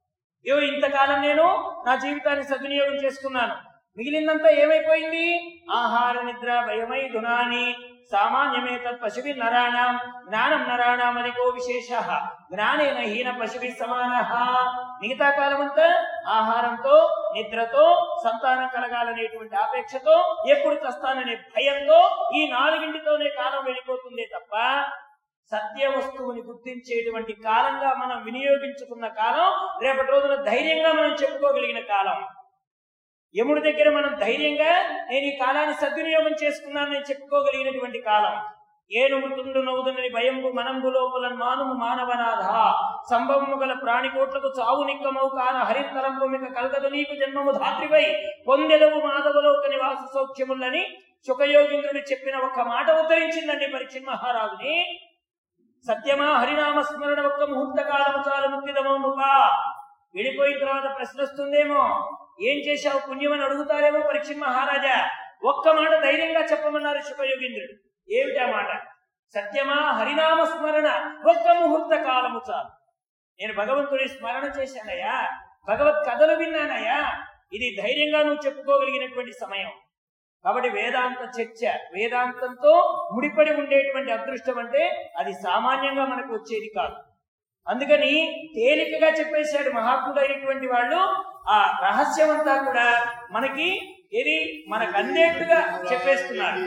ఇంతకాలం నేను నా జీవితాన్ని సద్వినియోగం చేసుకున్నాను, మిగిలిందంతా ఏమైపోయింది? ఆహార నిద్ర భయమై ధునాని సామాన్యమే తత్ పశుభి నరాణం జ్ఞానం నరాణం అనికో విశేష జ్ఞానేన హీన పశుభి సమానః. మిగతా కాలమంతా ఆహారంతో నిద్రతో సంతానం కలగాలనేటువంటి ఆపేక్షతో ఎప్పుడు చస్తాననే భయంతో ఈ 4 కాలం వెళ్ళిపోతుందే తప్ప సత్య వస్తువుని గుర్తించేటువంటి కాలంగా మనం వినియోగించుకున్న కాలం రేపటి రోజున ధైర్యంగా మనం చెప్పుకోగలిగిన కాలం. యముడి దగ్గర మనం ధైర్యంగా నేను ఈ కాలాన్ని సద్వినియోగం చేసుకున్నానని చెప్పుకోగలిగినటువంటి కాలం. ఏను మృతుండు నవ్వుదని భయంబు మనంబు లోపల మానుము మానవనాథ సంభవము గల ప్రాణికోట్లకు చావు నిక్కమవు కాన హరితరంభమిక కలగదు నీకు జన్మము ధాత్రిపై పొందెదవు మాధవలోక నివాస సౌఖ్యములని శుకయోగింద్రుడు చెప్పిన ఒక్క మాట ఉద్ధరించిందండి పరీక్షిత్ మహారాజుని. సత్యమా హరినామ స్మరణ ఒక్క ముహూర్త కాలము చాలు ముక్తిదమోనుపా. విడిపోయిన తర్వాత ప్రశ్న వస్తుందేమో, ఏం చేశావు పుణ్యమని అడుగుతారేమో పరీక్షిత్ మహారాజా. ఒక్క మాట ధైర్యంగా చెప్పమన్నారు శుకయోగీంద్రుడు. ఏమిటా మాట? సత్యమా హరినామ స్మరణ ఒక్క ముహూర్త కాలము చాలు. నేను భగవంతుడి స్మరణ చేశానయ్యా, భగవత్ కథలు విన్నానయ్యా. ఇది ధైర్యంగా నువ్వు చెప్పుకోగలిగినటువంటి సమయం. కాబట్టి వేదాంత చర్చ, వేదాంతంతో ముడిపడి ఉండేటువంటి అదృష్టం అంటే అది సామాన్యంగా మనకు వచ్చేది కాదు. అందుకని తేలికగా చెప్పేశాడు మహాత్ముడు అయినటువంటి వాళ్ళు. ఆ రహస్యం అంతా కూడా మనకి ఇది మనకు అందేట్టుగా చెప్పేస్తున్నారు.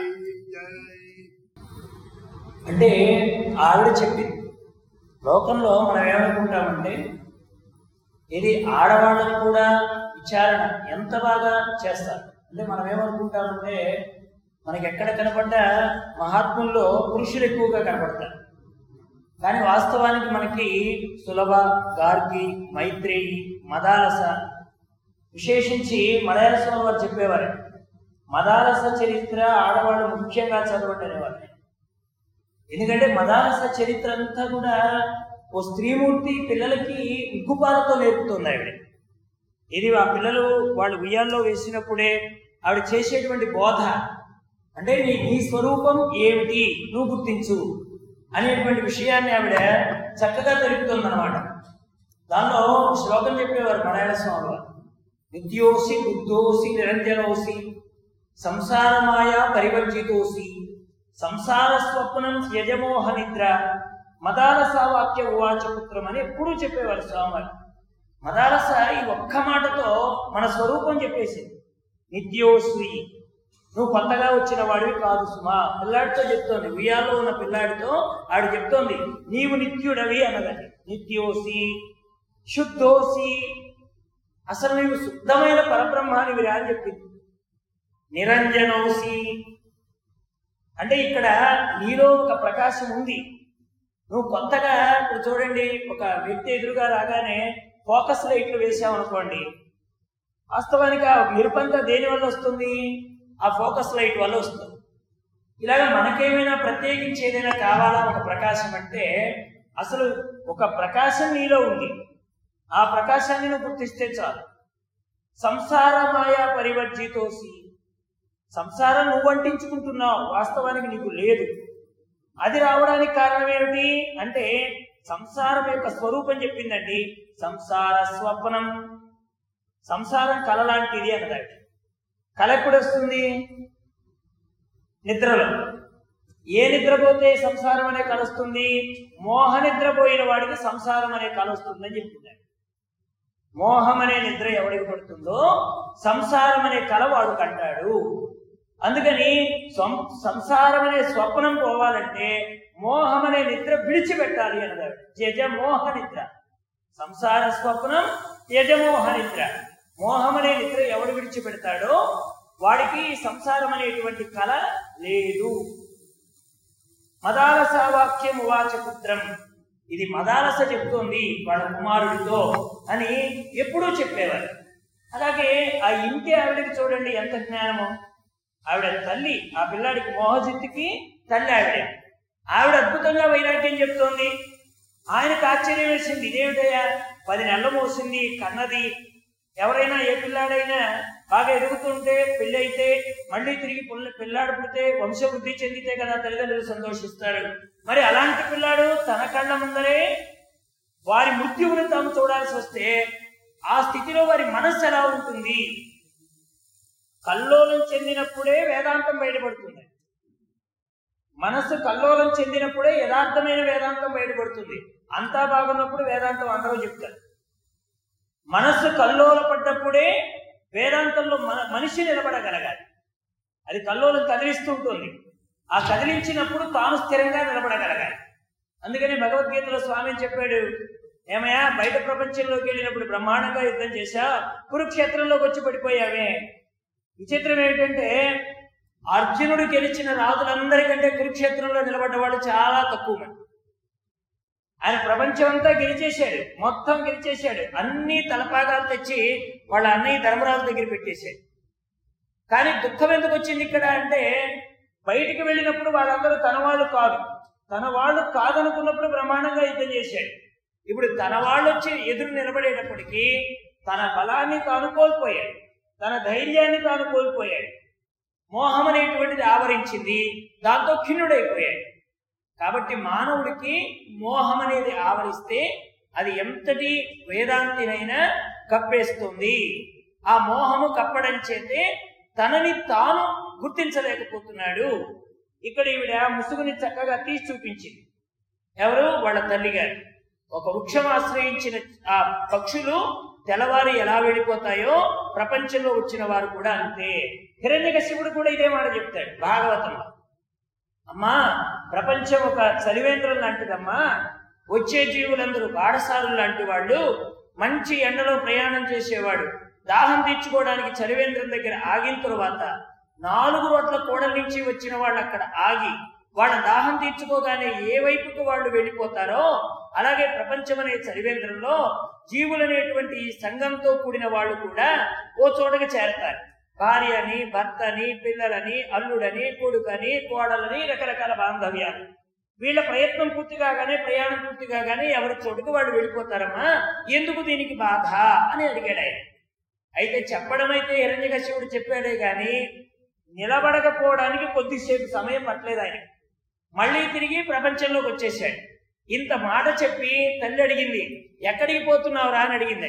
అంటే ఆవిడ చెప్పింది. లోకంలో మనం ఏమనుకుంటామంటే ఇది ఆడవాళ్ళకు కూడా విచారణ ఎంత బాగా చేస్తారు. అంటే మనం ఏమనుకుంటామంటే మనకి ఎక్కడ కనపడ్డా మహాత్ముల్లో పురుషులు ఎక్కువగా కనపడతారు. కానీ వాస్తవానికి మనకి సులభ, గార్గి, మైత్రేయి, మదాలస, విశేషించి మలయాళ స్వామి వారు చెప్పేవారు మదాలస చరిత్ర ఆడవాళ్ళు ముఖ్యంగా చదవండి అనేవారు. ఎందుకంటే మదాలస చరిత్ర అంతా కూడా ఓ స్త్రీమూర్తి పిల్లలకి ఉగ్గుపాలతో నేర్పుతుంది ఆవిడ. ఇది ఆ పిల్లలు వాళ్ళు ఉయ్యాల్లో వేసినప్పుడే ఆవిడ చేసేటువంటి బోధ. అంటే నీ స్వరూపం ఏమిటి నువ్వు గుర్తించు అనేటువంటి విషయాన్ని ఆవిడ చక్కగా తెలుపుతుంది అన్నమాట. దానిలో శ్లోకం చెప్పేవారు మలయాళ స్వామి వారు. నిత్యోసి బుద్ధోసి నిరంజనోసి సంసారమాయా పరివర్జితోసి సంసార స్వప్నం యజమోహ నిద్ర మదాలస వాక్య ఉవాచ పుత్రం అని ఎప్పుడూ చెప్పేవారు స్వామివారు. మదాలస ఈ ఒక్క మాటతో మన స్వరూపం చెప్పేసింది. నిత్యోసి, నువ్వు కొత్తగా వచ్చిన వాడివి కాదు సుమా. పిల్లాడితో చెప్తోంది, ఉయ్యాల్లో ఉన్న పిల్లాడితో ఆవిడ చెప్తోంది నీవు నిత్యుడవి అన్నదని. నిత్యోసి, శుద్ధోసి, అసలు నీవు శుద్ధమైన పరబ్రహ్మానివిరా అని చెప్పింది. నిరంజనోసి, అంటే ఇక్కడ నీలో ఒక ప్రకాశం ఉంది. నువ్వు కొత్తగా ఇప్పుడు చూడండి, ఒక వ్యక్తి ఎదురుగా రాగానే ఫోకస్ లైట్లు వేసామనుకోండి, వాస్తవానికి ఆ మెరుపంతా దేని వల్ల వస్తుంది? ఆ ఫోకస్ లైట్ వల్ల వస్తుంది. ఇలాగ మనకేమైనా ప్రత్యేకించి ఏదైనా కావాలా ఒక ప్రకాశం అంటే, అసలు ఒక ప్రకాశం నీలో ఉంది. ఆ ప్రకాశాన్ని నువ్వు గుర్తిస్తే చాలు. సంసార మాయా పరివర్జితోసి, సంసారం నువ్వు అంటించుకుంటున్నావు, వాస్తవానికి నీకు లేదు. అది రావడానికి కారణం ఏమిటి అంటే, సంసారం యొక్క స్వరూపం చెప్పిందండి. సంసార స్వప్నం, సంసారం కళ లాంటిది అన్నదాడు. కళ ఎప్పుడు వస్తుంది? నిద్రలో. ఏ నిద్రపోతే సంసారం అనే కళ వస్తుంది? మోహ నిద్రపోయిన వాడికి సంసారం అనే కళ వస్తుందని చెప్తున్నాడు. మోహం అనే నిద్ర ఎవడికి పడుతుందో సంసారం అనే కళ వాడు కంటాడు. అందుకని సంసారం అనే స్వప్నం పోవాలంటే మోహం అనే నిద్ర విడిచిపెట్టాలి అన్నాడు. యజమోహ నిద్ర. సంసార స్వప్నం యజమోహ నిద్ర. మోహం అనే నిద్ర ఎవడు విడిచిపెడతాడో వాడికి సంసారం అనేటువంటి కళ లేదు. మదాలస వాక్యం ఉవాచ పుత్రం, ఇది మదాలస చెప్తోంది వాళ్ళ కుమారుడితో అని ఎప్పుడూ చెప్పేవారు. అలాగే ఆ ఇంటి ఆవిడకి చూడండి ఎంత జ్ఞానమో. ఆవిడ తల్లి, ఆ పిల్లాడికి మోహజిత్తుకి తల్లి ఆవిడ. ఆవిడ అద్భుతంగా వైరాగ్యం చెప్తోంది. ఆయనకు ఆశ్చర్యం వేసింది, ఇదేమిటయ్యా 10 నెలలు మోసింది, కన్నది. ఎవరైనా ఏ పిల్లాడైనా బాగా ఎదుగుతుంటే, పెళ్ళి అయితే మళ్ళీ తిరిగి పిల్లాడు పుడితే వంశవృద్ధి చెందితే కదా తల్లిదండ్రులు సంతోషిస్తారు. మరి అలాంటి పిల్లాడు తన కళ్ళ ముందరే వారి మృత్యువుని తాము చూడాల్సి వస్తే ఆ స్థితిలో వారి మనస్సు ఎలా ఉంటుంది? కల్లోలం చెందినప్పుడే వేదాంతం బయటపడుతుంది. మనస్సు కల్లోలం చెందినప్పుడే యథార్థమైన వేదాంతం బయటపడుతుంది. అంతా బాగున్నప్పుడు వేదాంతం అందరూ చెప్తారు. మనస్సు కల్లోల పడ్డప్పుడే వేదాంతంలో మనిషి నిలబడగలగాలి. అది కల్లోలం కదిలిస్తూ ఉంటుంది. ఆ కదిలించినప్పుడు తాను స్థిరంగా నిలబడగలగాలి. అందుకని భగవద్గీతలో స్వామి చెప్పాడు, ఏమయ్యా బయట ప్రపంచంలోకి వెళ్ళినప్పుడు బ్రహ్మాండంగా యుద్ధం చేశా, కురుక్షేత్రంలోకి వచ్చి పడిపోయావే. విచిత్రం ఏంటంటే అర్జునుడు గెలిచిన రాజులందరికంటే కురుక్షేత్రంలో నిలబడ్డవాడు చాలా తక్కువ మంది. ఆయన ప్రపంచం అంతా గెలిచేశాడు, మొత్తం గెలిచేశాడు. అన్ని తలపాగాలు తెచ్చి వాళ్ళ అన్నయ్య ధర్మరాజు దగ్గర పెట్టేశాడు. కానీ దుఃఖం ఎందుకు వచ్చింది ఇక్కడ అంటే, బయటికి వెళ్ళినప్పుడు వాళ్ళందరూ తన వాళ్ళు కాదు, తన వాళ్ళు కాదనుకున్నప్పుడు బ్రహ్మాండంగా యుద్ధం చేశాడు. ఇప్పుడు తన వాళ్ళు వచ్చి ఎదురు నిలబడేటప్పటికీ తన బలాన్ని తాను కోల్పోయాడు, తన ధైర్యాన్ని తాను కోల్పోయాడు. మోహం అనేటువంటిది ఆవరించింది, దాంతో ఖిన్నుడైపోయాడు. కాబట్టి మానవుడికి మోహం అనేది ఆవరిస్తే అది ఎంతటి వేదాంతినైనా కప్పేస్తుంది. ఆ మోహము కప్పడం చేతే తనని తాను గుర్తించలేకపోతున్నాడు. ఇక్కడ ఈవిడ ముసుగుని చక్కగా తీసి చూపించింది. ఎవరు? వాళ్ళ తల్లిగారు. ఒక వృక్షం ఆశ్రయించిన ఆ పక్షులు తెల్లవారి ఎలా వెళ్ళిపోతాయో ప్రపంచంలో వచ్చిన వారు కూడా అంతే. హిరణ్యకశిపుడు కూడా ఇదే మాట చెప్తాడు భాగవతంలో. అమ్మా, ప్రపంచం ఒక చలివేంద్రం లాంటిదమ్మా. వచ్చే జీవులందరూ బాడసారులు లాంటి వాళ్ళు. మంచి ఎండలో ప్రయాణం చేసేవాడు దాహం తీర్చుకోవడానికి చలివేంద్రం దగ్గర ఆగిన తరువాత 4 రోడ్ల కూడల నుంచి వచ్చిన వాళ్ళు అక్కడ ఆగి వాళ్ళ దాహం తీర్చుకోగానే ఏ వైపుకు వాళ్ళు వెళ్ళిపోతారో అలాగే ప్రపంచం అనే చలివేంద్రంలో జీవులనేటువంటి ఈ సంఘంతో కూడిన వాళ్ళు కూడా ఓ చోటకి చేరతారు. భార్య అని, భర్త అని, పిల్లలని, అల్లుడని, కొడుకని, కోడలని, రకరకాల బాంధవ్యాలు. వీళ్ళ ప్రయత్నం పూర్తి కాగానే, ప్రయాణం పూర్తి కాగానే ఎవరి చోటుకు వాళ్ళు వెళ్ళిపోతారమ్మా, ఎందుకు దీనికి బాధ అని అడిగాడు ఆయన. అయితే చెప్పడం అయితే హిరణ్యకశిపుడు చెప్పాడే గాని నిలబడకపోవడానికి కొద్దిసేపు సమయం పట్టలేదు ఆయన. మళ్ళీ తిరిగి ప్రపంచంలోకి వచ్చేసాడు. ఇంత మాట చెప్పి తల్లి అడిగింది, ఎక్కడికి పోతున్నావురా అని అడిగింది.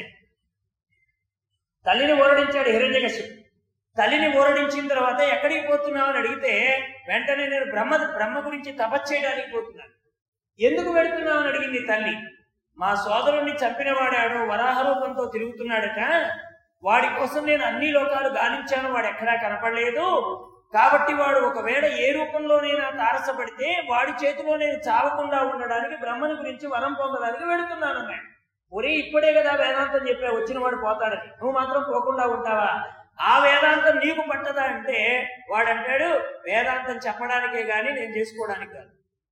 తల్లిని ఊరడించాడు హిరణ్యకశిపుడు. తల్లిని ఊరడించిన తర్వాత ఎక్కడికి పోతున్నావు అని అడిగితే వెంటనే నేను బ్రహ్మ గురించి తపస్సు చేయడానికి పోతున్నాను. ఎందుకు వెళుతున్నావు అని అడిగింది తల్లి. మా సోదరుణ్ణి చంపిన వాడాడు వరాహ రూపంతో తిరుగుతున్నాడట, వాడి కోసం నేను అన్ని లోకాలు గాలించాను, వాడు ఎక్కడా కనపడలేదు. కాబట్టి వాడు ఒకవేళ ఏ రూపంలోనైనా తారసపడితే వాడి చేతిలో నేను చావకుండా ఉండడానికి బ్రహ్మని గురించి వరం పొందడానికి వెళుతున్నాను అన్నాడు. ఒరే, ఇప్పుడే కదా వేదాంతం చెప్పా వచ్చిన వాడు పోతాడని, నువ్వు మాత్రం పోకుండా ఉంటావా? ఆ వేదాంతం నీకు పట్టదు ఉంటుందా అంటే వాడంటాడు వేదాంతం చెప్పడానికే గాని నేను చేసుకోవడానికి కాదు.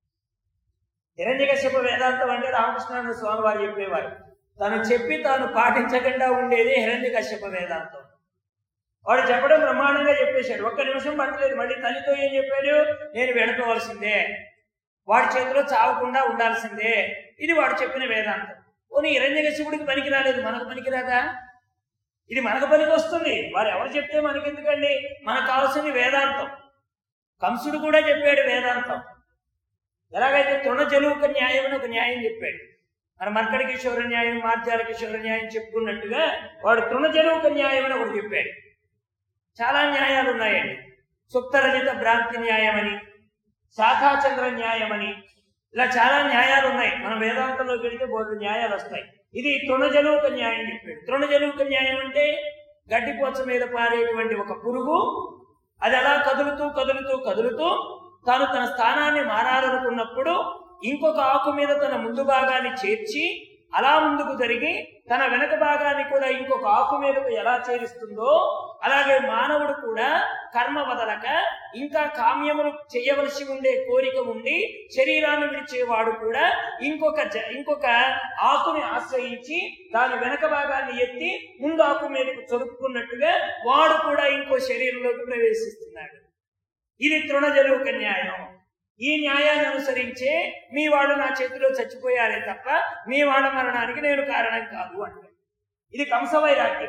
హిరణ్యకశ్యప వేదాంతం అంటే రామకృష్ణ స్వామి వారు చెప్పేవారు. తను చెప్పి తాను పాటించకుండా ఉండేది హిరణ్యకశ్యప వేదాంతం. వాడు చెప్పడం బ్రహ్మాండంగా చెప్పేశాడు. ఒక్క నిమిషం పట్టలేదు. మళ్ళీ తల్లితో ఏం చెప్పాడు? నేను వెళ్ళిపోవలసిందే, వాడి చేతిలో చావకుండా ఉండాల్సిందే. ఇది వాడు చెప్పిన వేదాంతం. పోనీ హిరణ్యకశ్యపుడికి పనికి రాలేదు, మనకు పనికి రాదా? ఇది మనకు పనికి వస్తుంది. వారు ఎవరు చెప్తే మనకెందుకండి? మనకు కావాల్సింది వేదాంతం. కంసుడు కూడా చెప్పాడు వేదాంతం. ఎలాగైతే తృణజలూక న్యాయం అని ఒక న్యాయం చెప్పాడు. మన మర్కట కిషోర న్యాయం, మార్జాల కిషోర న్యాయం చెప్పుకున్నట్టుగా వాడు తృణజలూక న్యాయం అని ఒకటి చెప్పాడు. చాలా న్యాయాలు ఉన్నాయండి. సుప్తరజిత భ్రాంతి న్యాయం అని, శాఖాచంద్ర న్యాయం అని, ఇలా చాలా న్యాయాలు ఉన్నాయి. మనం వేదాంతంలోకి వెళితే బోర్డు న్యాయాలు వస్తాయి. ఇది తృణజలూక న్యాయం చెప్పాడు. తృణజలూక న్యాయం అంటే గడ్డిపోచ మీద పారేటువంటి ఒక పురుగు, అది అలా కదులుతూ కదులుతూ కదులుతూ తాను తన స్థానాన్ని మారాలనుకున్నప్పుడు ఇంకొక ఆకు మీద తన ముందు భాగాన్ని చేర్చి అలా ముందుకు జరిగి తన వెనక భాగాన్ని కూడా ఇంకొక ఆకు మీదకు ఎలా చేరుస్తుందో అలాగే మానవుడు కూడా కర్మ వదలక ఇంకా కామ్యములు చేయవలసి ఉండే కోరిక ఉండి శరీరాన్ని విడిచేవాడు కూడా ఇంకొక ఆకుని ఆశ్రయించి దాని వెనక భాగాన్ని ఎత్తి ముందు ఆకు మీదకు చొరుపుకున్నట్టుగా వాడు కూడా ఇంకో శరీరంలోకి ప్రవేశిస్తున్నాడు. ఇది తృణజలూక న్యాయం. ఈ న్యాయాన్ని అనుసరించే మీ వాడు నా చేతిలో చచ్చిపోయారే తప్ప మీ వాడ మరణానికి నేను కారణం కాదు అంటే ఇది కంస వైరాగ్యం.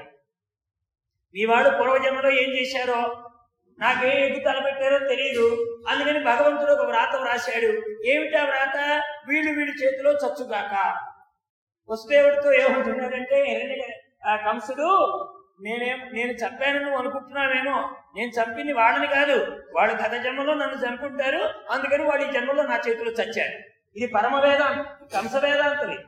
మీ వాడు పూర్వజన్మలో ఏం చేశారో నాకే ఎగ్గు తలపెట్టారో తెలియదు, అందుకని భగవంతుడు ఒక వ్రాత వ్రాశాడు. ఏమిటా వ్రాత? వీడి చేతిలో చచ్చుగాక. వసుదేవుడితో ఏమంటున్నాడంటే కంసుడు, నేను చంపాను నువ్వు అనుకుంటున్నావేమో, నేను చంపింది వాడని కాదు, వాడు గత జన్మలో నన్ను చంపుంటారు, అందుకని వాడు ఈ జన్మలో నా చేతిలో చచ్చాడు. ఇది పరమ వేదాంతం, కంస వేదాంతది.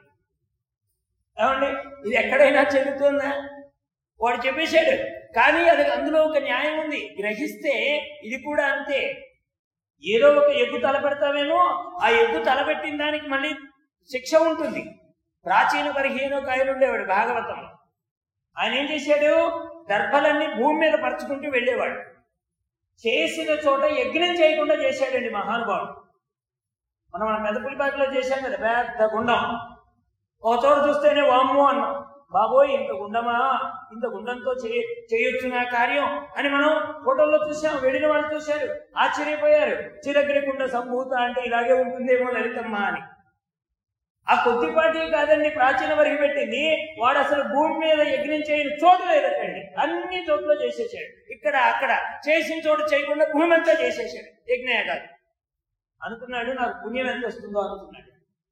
ఏమండి, ఇది ఎక్కడైనా చెల్లుతుందా? వాడు చెప్పేశాడు. కానీ అది అందులో ఒక న్యాయం ఉంది, గ్రహిస్తే ఇది కూడా అంతే. ఏదో ఒక ఎగ్గు తలపెడతావేమో, ఆ ఎగ్గు తలపెట్టిన దానికి మళ్ళీ శిక్ష ఉంటుంది. ప్రాచీన పరిహీన ఒక ఆయన ఉండేవాడు భాగవతంలో. ఆయన ఏం చేశాడు? దర్భలన్నీ భూమి మీద పరుచుకుంటూ వెళ్ళేవాడు. చేసిన చోట యజ్ఞం చేయకుండా చేశాడండి మహానుభావుడు. మనం పెదపులిపాటిలో చేశాం కదా, పెద్ద గుండం. ఒక చోట చూస్తేనే వామ్మో అన్నాం, బాబోయ్ ఇంత గుండమా, ఇంత గుండంతో చేయొచ్చు నా కార్యం అని మనం ఫోటోల్లో చూసాం. వెళ్ళిన వాళ్ళు చూశారు, ఆశ్చర్యపోయారు. చిరగ్రికుండ సంభూత అంటే ఇలాగే ఉంటుందేమో లలితమ్మ అని. ఆ కొద్దిపాటి కాదండి ప్రాచీన వరకు పెట్టింది. వాడు అసలు భూమి మీద యజ్ఞం చేయని చోటు లేదటండి, అన్ని చోట్ల చేసేసాడు. ఇక్కడ అక్కడ చేసిన చోటు చేయకుండా భూమి అంతా చేసేసాడు యజ్ఞయాగాలు. అనుకున్నాడు నాకు పుణ్యం ఎంత వస్తుందో అనుకున్నాడు.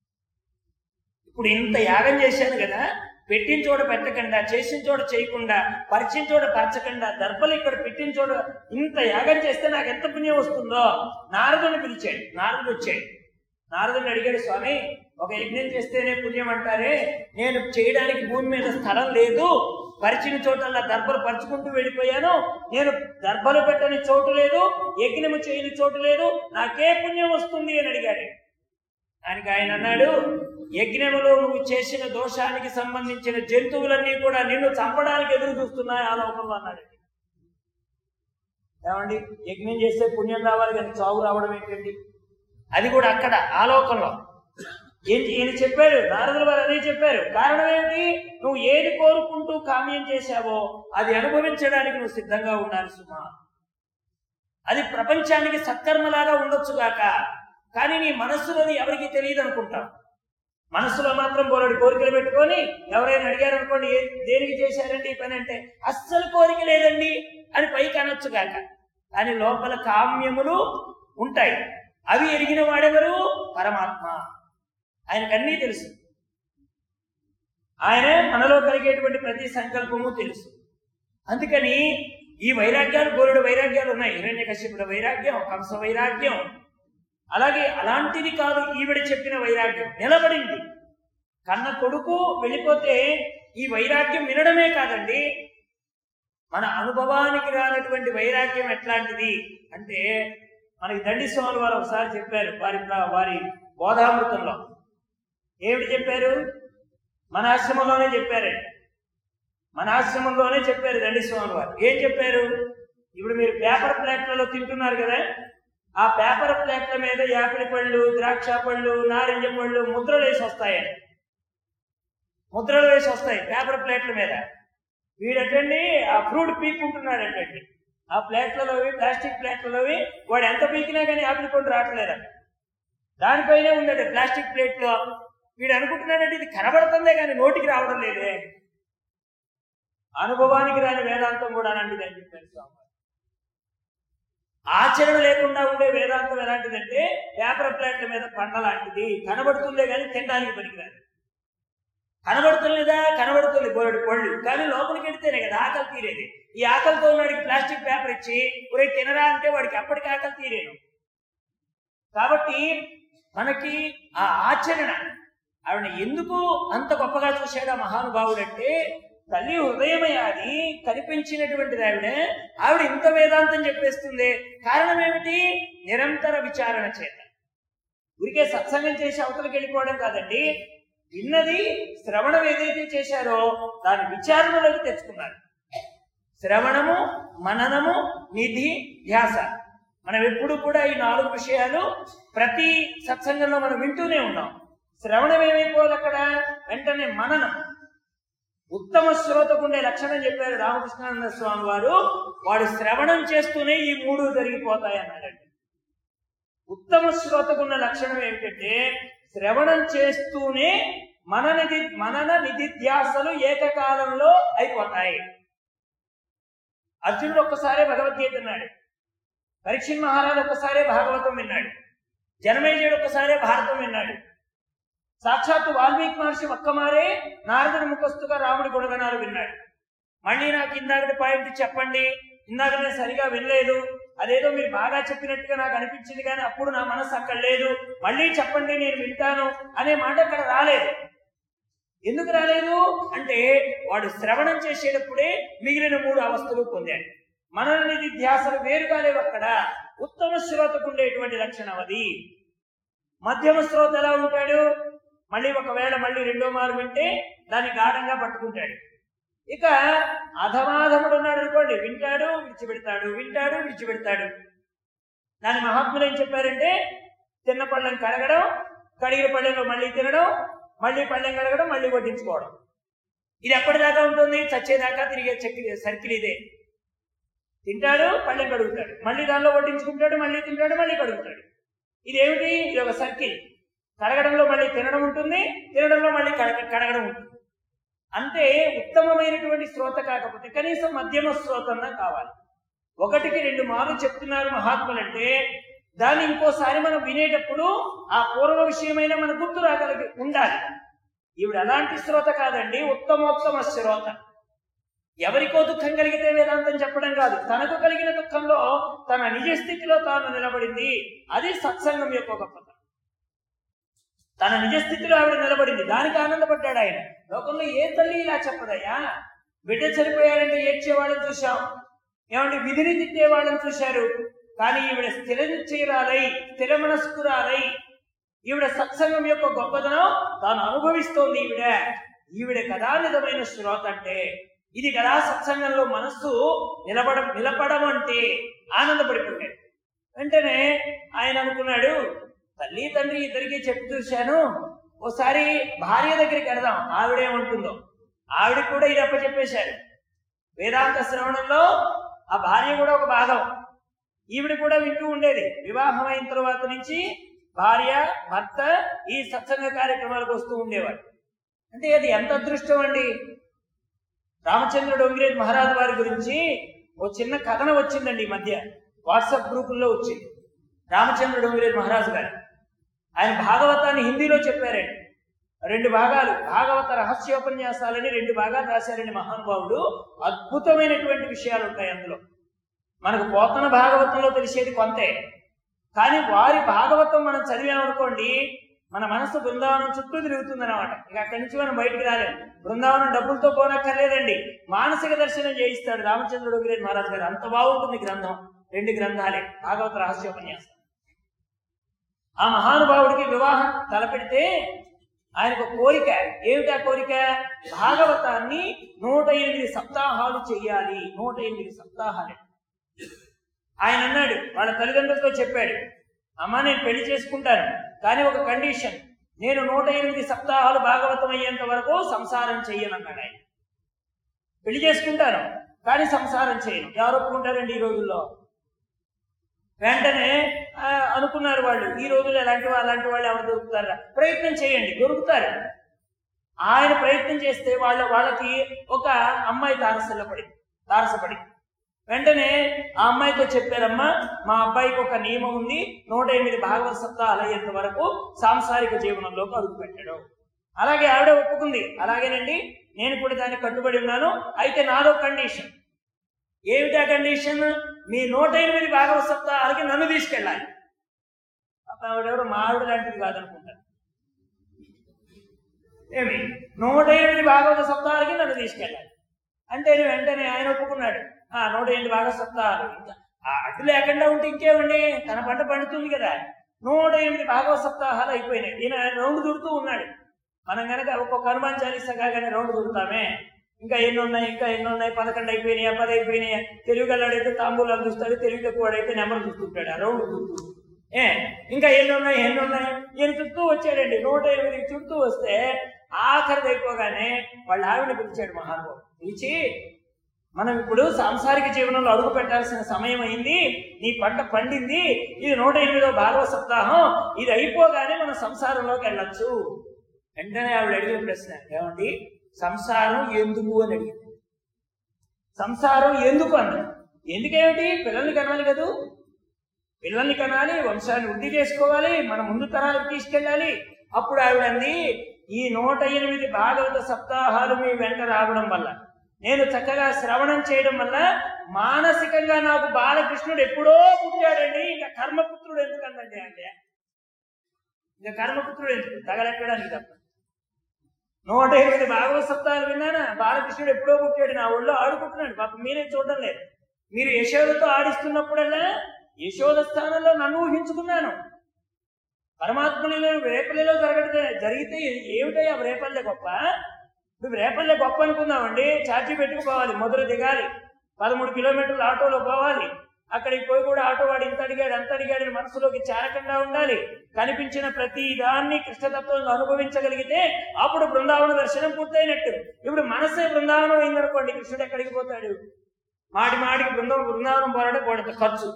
ఇప్పుడు ఇంత యాగం చేశాను కదా, పెట్టిన చోట పెట్టకుండా, చేసిన చోట చేయకుండా, పరిచిన చోట పరచకుండా, దర్భలు ఇక్కడ పెట్టిన చోట ఇంత యాగం చేస్తే నాకు ఎంత పుణ్యం వస్తుందో నారదుని పిలిచాడు. నారదుడు వచ్చాడు. నారదుని అడిగాడు, స్వామి ఒక యజ్ఞం చేస్తేనే పుణ్యం అంటారే, నేను చేయడానికి భూమి మీద స్థలం లేదు, పరిచిన చోటల్లా దర్భలు పరుచుకుంటూ వెళ్ళిపోయాను, నేను దర్భలు పెట్టని చోటు లేదు, యజ్ఞము చేయని చోటు లేదు, నాకే పుణ్యం వస్తుంది అని అడిగాడు. దానికి ఆయన అన్నాడు, యజ్ఞములో నువ్వు చేసిన దోషానికి సంబంధించిన జంతువులన్నీ కూడా నిన్ను చంపడానికి ఎదురు చూస్తున్నాయి ఆ లోకంలో అన్నాడు. ఏమండి, యజ్ఞం చేస్తే పుణ్యం రావాలి కానీ చావు రావడం ఏంటండి? అది కూడా అక్కడ ఆ లోకంలో. ఈయన చెప్పాడు, నారదుల వారు అదే చెప్పారు. కారణం ఏమిటి? నువ్వు ఏది కోరుకుంటూ కామ్యం చేశావో అది అనుభవించడానికి నువ్వు సిద్ధంగా ఉండాలి సుమా. అది ప్రపంచానికి సత్కర్మలాగా ఉండొచ్చుగాక, కానీ నీ మనస్సులోది ఎవరికి తెలియదు అనుకుంటాం. మనస్సులో మాత్రం బోలెడు కోరికలు పెట్టుకొని ఎవరైనా అడిగారు అనుకోండి, దేనికి చేశారండి ఈ పని అంటే, అస్సలు కోరిక లేదండి అని పైకి అనొచ్చుగాక, కానీ లోపల కామ్యములు ఉంటాయి. అవి ఎరిగిన వాడెవరు? పరమాత్మ. ఆయనకన్నీ తెలుసు. ఆయన మనలో కలిగేటువంటి ప్రతి సంకల్పము తెలుసు. అందుకని ఈ వైరాగ్యాలు, బోలెడు వైరాగ్యాలు ఉన్నాయి. హిరణ్యకశ్యపుడి వైరాగ్యం, కంస వైరాగ్యం, అలాగే అలాంటిది కాదు ఈవిడ చెప్పిన వైరాగ్యం. నిలబడింది. కన్న కొడుకు వెళ్ళిపోతే ఈ వైరాగ్యం వినడమే కాదండి, మన అనుభవానికి రానటువంటి వైరాగ్యం ఎట్లాంటిది అంటే, మనకి దండి స్వామి వారు ఒకసారి చెప్పారు వారి బోధామృతంలో. ఏమిటి చెప్పారు? మన ఆశ్రమంలోనే చెప్పారండి. మన ఆశ్రమంలోనే చెప్పారు దండి స్వామి వారు. ఏం చెప్పారు? ఇప్పుడు మీరు పేపర్ ప్లేట్లలో తింటున్నారు కదా, ఆ పేపర్ ప్లేట్ల మీద యాపిల్ పళ్ళు, ద్రాక్ష పళ్ళు, నారింజ పళ్ళు ముద్రలు వేసి వస్తాయండి. ముద్రలు వేసి వస్తాయి పేపర్ ప్లేట్ల మీద. వీడటండి ఆ ఫ్రూట్ పీక్కుంటున్నాడటండి ఆ ప్లేట్లలోవి, ప్లాస్టిక్ ప్లేట్లలోవి. వాడు ఎంత పీకినా కానీ యాపిల్ పండు రావట్లేదంట. దానిపైనే ఉందండి ప్లాస్టిక్ ప్లేట్లో. వీడు అనుకుంటున్నాడంటే ఇది కనబడుతుందే కానీ నోటికి రావడం లేదే. అనుభవానికి రాని వేదాంతం కూడా అలాంటిది అని చెప్పారు స్వామి. ఆచరణ లేకుండా ఉండే వేదాంతం ఎలాంటిదంటే పేపర్ ప్లేట్ల మీద పండ లాంటిది. కనబడుతుందే కానీ తినడానికి పనికిరాదు. కనబడుతుంది బోరెడు పళ్ళు, కానీ లోపలికి వెళితేనే కదా ఆకలి తీరేది. ఈ ఆకలితో ఉన్నవాడికి ప్లాస్టిక్ పేపర్ ఇచ్చి ఒరే తినరా అంటే వాడికి అప్పటికి ఆకలి తీరేను. కాబట్టి మనకి ఆ ఆచరణ, ఆవిడ ఎందుకు అంత గొప్పగా చూశాడు ఆ మహానుభావుడు అంటే, తల్లి హృదయమయాది కనిపించినటువంటిది ఆవిడ ఇంత వేదాంతం చెప్పేస్తుంది. కారణం ఏమిటి? నిరంతర విచారణ చేత. ఊరికే సత్సంగం చేసి అవతలకి వెళ్ళిపోవడం కాదండి. విన్నది శ్రవణం ఏదైతే చేశారో దాని విచారణలోకి తెచ్చుకున్నారు. శ్రవణము, మననము, నిధి, ధ్యాస. మనం ఎప్పుడు కూడా ఈ 4 విషయాలు ప్రతి సత్సంగంలో మనం వింటూనే ఉన్నాం. శ్రవణం ఏమైపోవాలి అక్కడ, వెంటనే మననం. ఉత్తమ శ్రోతకుండే లక్షణం చెప్పారు రామకృష్ణానంద స్వామి వారు. వాడు శ్రవణం చేస్తూనే ఈ 3 జరిగిపోతాయి అన్నాడండి. ఉత్తమ శ్రోతకున్న లక్షణం ఏమిటంటే శ్రవణం చేస్తూనే మనన నిధిధ్యాసలు ఏకకాలంలో అయిపోతాయి. అర్జునుడు ఒక్కసారే భగవద్గీత విన్నాడు, పరీక్షిత్ మహారాజు ఒక్కసారే భాగవతం విన్నాడు, జనమేజయుడు ఒక్కసారే భారతం విన్నాడు, సాక్షాత్తు వాల్మీకి మహర్షి ఒక్కమారే నారదుడి ముఖస్తుగా రాముడి గుణగణాలు విన్నాడు. మళ్ళీ నాకు ఇందాకటి పాయింట్ చెప్పండి, ఇందాక నేను సరిగా వినలేదు, అదేదో మీరు బాగా చెప్పినట్టుగా నాకు అనిపించింది కానీ అప్పుడు నా మనసు అక్కడ లేదు, మళ్ళీ చెప్పండి నేను వింటాను అనే మాట అక్కడ రాలేదు. ఎందుకు రాలేదు అంటే వాడు శ్రవణం చేసేటప్పుడే మిగిలిన 3 అవస్థలు పొందాడు. మనన నిధి ధ్యాసలు వేరుగా లేవు అక్కడ. ఉత్తమ శ్రోతకు ఉండేటువంటి లక్షణం అది. మధ్యమ శ్రోత ఎలా ఉంటాడు? ఒకవేళ మళ్ళీ 2వ మారు వింటే దాన్ని గాఢంగా పట్టుకుంటాడు. ఇక అధమాధముడు ఉన్నాడు అనుకోండి, వింటాడు విడిచిపెడతాడు, వింటాడు విడిచిపెడతాడు. దాని మహాత్ములు ఏం చెప్పారంటే తిన్న పళ్ళెం కడగడం, కడిగిన పళ్ళెంలో మళ్ళీ తినడం, మళ్ళీ పళ్ళెం కడగడం, మళ్ళీ వడ్డించుకోవడం. ఇది ఎప్పటిదాకా ఉంటుంది? చచ్చేదాకా తిరిగే సర్కిల్ ఇదే. తింటాడు, పళ్ళెం కడుగుతాడు, మళ్ళీ దానిలో వడ్డించుకుంటాడు, మళ్ళీ తింటాడు, మళ్ళీ కడుగుతాడు. ఇదేమిటి? ఇది ఒక సర్కిల్. కడగడంలో మళ్ళీ తినడం ఉంటుంది, తినడంలో మళ్ళీ కడగడం ఉంటుంది. అంటే ఉత్తమమైనటువంటి శ్రోత కాకపోతే కనీసం మధ్యమ శ్రోతన్నా కావాలి. 1కి 2 మార్లు చెప్తున్నారు మహాత్ములంటే దాన్ని ఇంకోసారి మనం వినేటప్పుడు ఆ పూర్వ విషయమైన మన గుర్తు రాగలిగి ఉండాలి. ఈవిడ అలాంటి శ్రోత కాదండి, ఉత్తమోత్తమ శ్రోత. ఎవరికో దుఃఖం కలిగితే వేదాంతం చెప్పడం కాదు, తనకు కలిగిన దుఃఖంలో తన నిజ స్థితిలో తాను నిలబడింది. అది సత్సంగం యొక్క గొప్పతనం. తన నిజస్థితిలో ఆవిడ నిలబడింది, దానికి ఆనందపడ్డాడు ఆయన. లోకంలో ఏ తల్లి ఇలా చెప్పదయ్యా? బిడ్డ చనిపోయారంటే ఏడ్చేవాళ్ళని చూశాం, ఏమంటే విధిని తిట్టేవాళ్ళని చూశారు. కానీ ఈవిడ స్థిర నిశ్చయురాలై, స్థిర మనస్కురాలై, ఈవిడ సత్సంగం యొక్క గొప్పతనం తాను అనుభవిస్తోంది. ఈవిడ కదా నిజమైన శ్రోత అంటే. ఇది కదా సత్సంగంలో మనస్సు నిలబడం అంటే. ఆనందపడిపోయాడు. వెంటనే ఆయన అనుకున్నాడు, తల్లి తండ్రి ఇద్దరికీ చెప్పి చూశాను, ఓసారి భార్య దగ్గరికి వెళదాం, ఆవిడేమంటుందో. ఆవిడ కూడా ఇది అప్పచెప్పేశారు. వేదాంత శ్రవణంలో ఆ భార్య కూడా ఒక భాగం. ఈవిడ కూడా వింటూ ఉండేది. వివాహం అయిన తర్వాత నుంచి భార్య భర్త ఈ సత్సంగ కార్యక్రమాలకు వస్తూ ఉండేవాడు. అంటే అది ఎంత అదృష్టం అండి. రామచంద్ర డొంగిరేజ్ మహారాజు వారి గురించి ఓ చిన్న కథనం వచ్చిందండి ఈ మధ్య, వాట్సాప్ గ్రూపుల్లో వచ్చింది. రామచంద్ర డొంగిరేజ్ మహారాజు గారు ఆయన భాగవతాన్ని హిందీలో చెప్పారండి. 2 భాగాలు, భాగవత రహస్యోపన్యాసాలని 2 భాగాలు రాశారండి మహానుభావుడు. అద్భుతమైనటువంటి విషయాలు ఉంటాయి అందులో. మనకు పోతన భాగవతంలో తెలిసేది కొంతే, కానీ వారి భాగవతం మనం చదివామనుకోండి మన మనసు బృందావనం చుట్టూ తిరుగుతుందన్నమాట. ఇక అక్కడి నుంచి మనం బయటికి రాలేము. బృందావనం డబ్బులతో పోనక్కర్లేదండి, మానసిక దర్శనం చేయిస్తాడు రామచంద్ర డొంగిరేజ్ మహారాజు గారు. అంత బాగుంటుంది గ్రంథం. 2 గ్రంథాలే భాగవత రహస్యోపన్యాసం. ఆ మహానుభావుడికి వివాహం తలపెడితే ఆయనకు కోరిక. ఏమిటా కోరిక? భాగవతాన్ని 108 సప్తాహాలు చెయ్యాలి. 108 సప్తాహాలు. ఆయన అన్నాడు, వాళ్ళ తల్లిదండ్రులతో చెప్పాడు, అమ్మ నేను పెళ్లి చేసుకుంటాను, కానీ ఒక కండిషన్, నేను 108 సప్తాహాలు భాగవతం అయ్యేంత వరకు సంసారం చెయ్యనన్నాడు ఆయన. పెళ్లి చేసుకుంటాను కానీ సంసారం చేయను. ఎవరు ఒప్పుకుంటారండి ఈ రోజుల్లో? వెంటనే అనుకున్నారు వాళ్ళు, ఈ రోజుల్లో అలాంటి వాళ్ళు ఎవరు దొరుకుతారా? ప్రయత్నం చేయండి, దొరుకుతారు. ఆయన ప్రయత్నం చేస్తే వాళ్ళకి ఒక అమ్మాయి తారసపడి వెంటనే ఆ అమ్మాయితో చెప్పారమ్మా, మా అబ్బాయికి ఒక నియమం ఉంది, 108 భాగవత సప్తాహాలు అయ్యేంత వరకు సాంసారిక జీవనంలోకి అడుగు పెట్టాడు. అలాగే ఆవిడ ఒప్పుకుంది, అలాగేనండి నేను కూడా దానికి కట్టుబడి ఉన్నాను, అయితే నాదో కండిషన్. ఏమిటా కండిషన్? మీ 108 భాగవత సప్తాహాలకి నన్ను తీసుకెళ్ళాలి. ఆవిడెవరు మా ఆవిడ లాంటిది కాదనుకుంటాను. ఏమి 108 భాగవత సప్తాహాలకి నన్ను తీసుకెళ్ళాలి అంటే వెంటనే ఆయన ఒప్పుకున్నాడు. 108 భాగవత సప్తాహాలు ఇంకా అడ్డు లేకుండా ఉంటే ఇంకేమండి, తన పంట పండుతుంది కదా. 108 భాగవత సప్తాహాలు అయిపోయినాయి. ఈయన రౌండ్ దుడుతూ ఉన్నాడు. మనం కనుక ఒక్కొక్క హనుమాన్ చాలీసా కాగానే రౌండ్ దుడుతామే, ఇంకా ఎన్ని ఉన్నాయి 11 అయిపోయినాయా, 10 అయిపోయినాయా. తెలుగు గల్లాడైతే తాంబూలాలు చూస్తాడు, తెలుగు తక్కువడైతే నెంబర్ చూస్తుంటాడు. ఆ రౌండ్ దుడుతూ ఇంకా ఎన్ని ఉన్నాయి ఈయన చుట్టూ వచ్చాడండి. 108 చుట్టూ వస్తే ఆఖరిది అయిపోగానే వాళ్ళ ఆవిడ పిలిచాడు మహానుభావుడు. పిలిచి, మనం ఇప్పుడు సాంసారిక జీవనంలో అడుగు పెట్టాల్సిన సమయం అయింది, నీ పంట పండింది, ఇది 108వ భాగవత సప్తాహం, ఇది అయిపోగానే మనం సంసారంలోకి వెళ్ళొచ్చు. వెంటనే ఆవిడ అడిగిన ప్రశ్న, ఏమండి సంసారం ఎందుకు అని అడిగింది. సంసారం ఎందుకు అన్నాడు. ఎందుకేమిటి? పిల్లల్ని కనాలి కదూ, పిల్లల్ని కనాలి, వంశాన్ని వృద్ధి చేసుకోవాలి, మన ముందు తరాలకు తీసుకెళ్ళాలి. అప్పుడు ఆవిడంది, ఈ 108 భాగవత సప్తాహాలు మీ వెంట రావడం వల్ల, నేను చక్కగా శ్రవణం చేయడం వల్ల మానసికంగా నాకు బాలకృష్ణుడు ఎప్పుడో పుట్టాడండి, ఇంకా కర్మపుత్రుడు ఎందుకందండి అంటే, ఇంకా కర్మపుత్రుడు ఎందుకు? తగలెక్కడానికి తప్ప. 108 భాగవత సప్తాహాలు విన్నానా, బాలకృష్ణుడు ఎప్పుడో పుట్టాడు, నా ఒళ్ళో ఆడుకుంటున్నాడు. పాపం మీరే చూడడం లేదు. మీరు యశోదతో ఆడిస్తున్నప్పుడల్లా యశోద స్థానంలో నన్ను ఊహించుకున్నాను. పరమాత్మలో రేపల్లిలో జరిగితే ఏమిటయ్యా రేపల్లె గొప్ప? నువ్వు రేపల్లె గొప్ప అనుకుందామండి, ఛార్జీ పెట్టుకుపోవాలి, మొదలు దిగాలి, 13 కిలోమీటర్లు ఆటోలో పోవాలి, అక్కడికి పోయి కూడా ఆటో వాడు ఇంత అడిగాడు అంత అడిగాడని మనసులోకి చేరకుండా ఉండాలి. కనిపించిన ప్రతి దాన్ని కృష్ణతత్వంగా అనుభవించగలిగితే అప్పుడు బృందావన దర్శనం పూర్తయినట్టు. ఇప్పుడు మనసే బృందావనం అయిందనుకోండి, కృష్ణుడు ఎక్కడికి పోతాడు? మాటికి బృందావనం పోరాట ఖర్చు.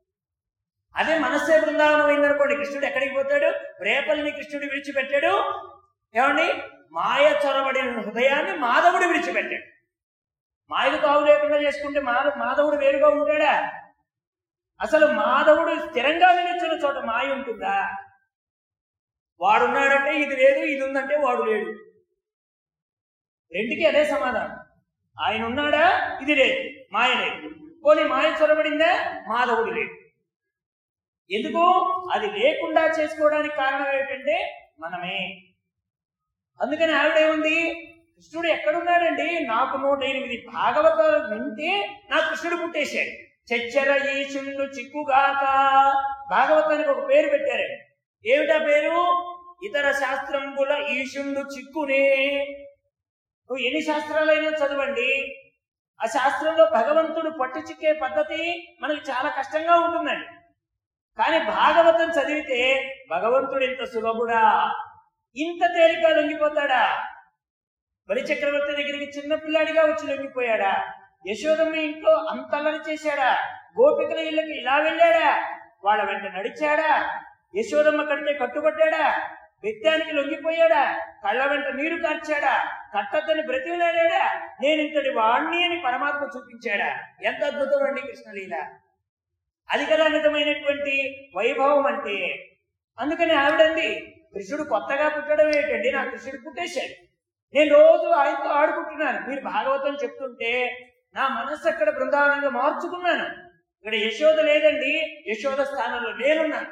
అదే మనస్సే బృందావనం అయిందనుకోండి, కృష్ణుడు ఎక్కడికి పోతాడు? రేపల్ని కృష్ణుడు విడిచిపెట్టాడు. ఏమండి, మాయ చొరబడిన హృదయాన్ని మాధవుడు విడిచిపెట్టాడు. మాయకు తావు లేకుండా చేసుకుంటే మాధవుడు వేరుగా ఉంటాడా? అసలు మాధవుడు స్థిరంగా నిలిచిన చోట మాయ ఉంటుందా? వాడున్నాడంటే ఇది లేదు, ఇది ఉందంటే వాడు లేడు. రెండుకి అదే సమాధానం. ఆయన ఉన్నాడా? ఇది లేదు, మాయ లేదు. పోనీ మాయ చొరబడిందా? మాధవుడు లేడు. ఎందుకు? అది లేకుండా చేసుకోవడానికి కారణం ఏంటంటే మనమే. అందుకని ఆవిడేముంది, కృష్ణుడు ఎక్కడున్నాడండి? నాకు 108 భాగవతాలు వింటే నాకు కృష్ణుడు పుట్టేశాడు. చచ్చర ఈశుండు చిక్కుగాక. భాగవతానికి ఒక పేరు పెట్టారు. ఏమిటా పేరు? ఇతర శాస్త్రంబుల ఈశుండు చిక్కునే. నువ్వు ఎన్ని శాస్త్రాలైనా చదవండి, ఆ శాస్త్రంలో భగవంతుడు పట్టు చిక్కే పద్ధతి మనకి చాలా కష్టంగా ఉంటుందండి. కానీ భాగవతం చదివితే భగవంతుడు ఇంత సులభుడా, ఇంత తేలిక లొంగిపోతాడా? బలి చక్రవర్తి దగ్గరికి చిన్నపిల్లాడిగా వచ్చి లొంగిపోయాడా? యశోదమ్మ ఇంట్లో అంత అల్లరి చేశాడా? గోపికల ఇళ్ళకి ఇలా వెళ్ళాడా? వాళ్ళ వెంట నడిచాడా? యశోదమ్మ కంటే కట్టుబడ్డాడా? వ్యత్యానికి లొంగిపోయాడా? కళ్ళ వెంట నీరు కార్చాడా? కట్టతని బ్రతిలాడా? నేను ఇంతటి వాణ్ణి అని పరమాత్మ చూపించాడా? ఎంత అద్భుతం అండి కృష్ణలీల! అది కదా నిజమైనటువంటి వైభవం అంటే. అందుకని ఆవిడంది, కృష్ణుడు కొత్తగా పుట్టడం ఏంటండి, నా కృష్ణుడు పుట్టేశాడు, నేను రోజు ఆయనతో ఆడుకుంటున్నాను. మీరు భాగవతం చెప్తుంటే నా మనస్సు అక్కడ బృందావనంగా మార్చుకున్నాను. ఇక్కడ యశోద లేదండి, యశోద స్థానంలో నేనున్నాను.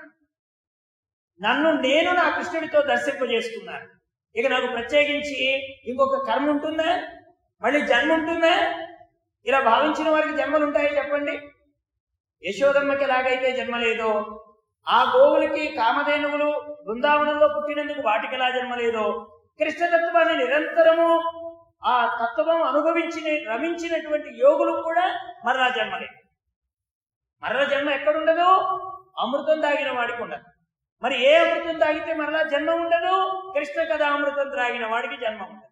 నేను నా కృష్ణుడితో దర్శింపజేసుకున్నాను. ఇక నాకు ప్రత్యేకించి ఇంకొక కర్మ ఉంటుందా? మళ్ళీ జన్మ ఉంటుందా? ఇలా భావించిన వారికి జన్మలు ఉంటాయి చెప్పండి. యశోదమ్మకి ఎలాగైతే జన్మ లేదో, ఆ గోవులకి కామధేనువులు బృందావనంలో పుట్టినందుకు వాటికి ఎలా జన్మ లేదో, కృష్ణతత్వాన్ని నిరంతరము ఆ తత్వం రమించినటువంటి యోగులు కూడా మరలా జన్మలేదు. మరలా జన్మ ఎక్కడుండదు? అమృతం తాగిన వాడికి ఉండదు. మరి ఏ అమృతం తాగితే మరలా జన్మ ఉండదు? కృష్ణ కథ అమృతం త్రాగిన వాడికి జన్మ ఉండదు.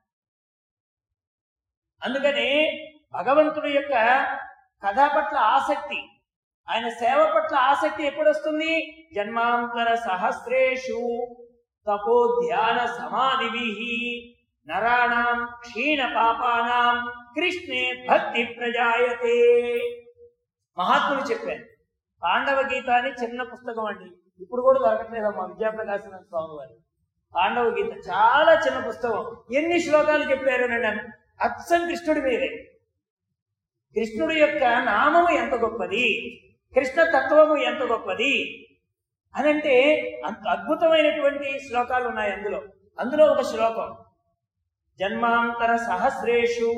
అందుకని భగవంతుడి యొక్క కథ పట్ల ఆసక్తి, ఆయన సేవ పట్ల ఆసక్తి ఎప్పుడు వస్తుంది? జన్మాంతర సహస్రేషు తపో ధ్యాన సమాధిభిః నరాణాం క్షీణ పాపానాం కృష్ణే భక్తి ప్రజాయతే. మహాత్ములు చెప్పారు. పాండవ గీత అని చిన్న పుస్తకం అండి, ఇప్పుడు కూడా దొరకట్లేదమ్మా విద్యాప్రకాశన స్వామి వారు. పాండవ గీత చాలా చిన్న పుస్తకం. ఎన్ని శ్లోకాలు చెప్పారు నన్ను, అచ్చం కృష్ణుడి మీరే. కృష్ణుడి యొక్క నామము ఎంత గొప్పది, కృష్ణ తత్వము ఎంత గొప్పది అనంటే అంత అద్భుతమైనటువంటి శ్లోకాలు ఉన్నాయి అందులో ఒక శ్లోకం, జన్మాంతర సహస్రేషు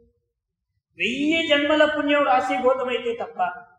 1000 జన్మల పుణ్యం రాశీభూతమైతే తప్ప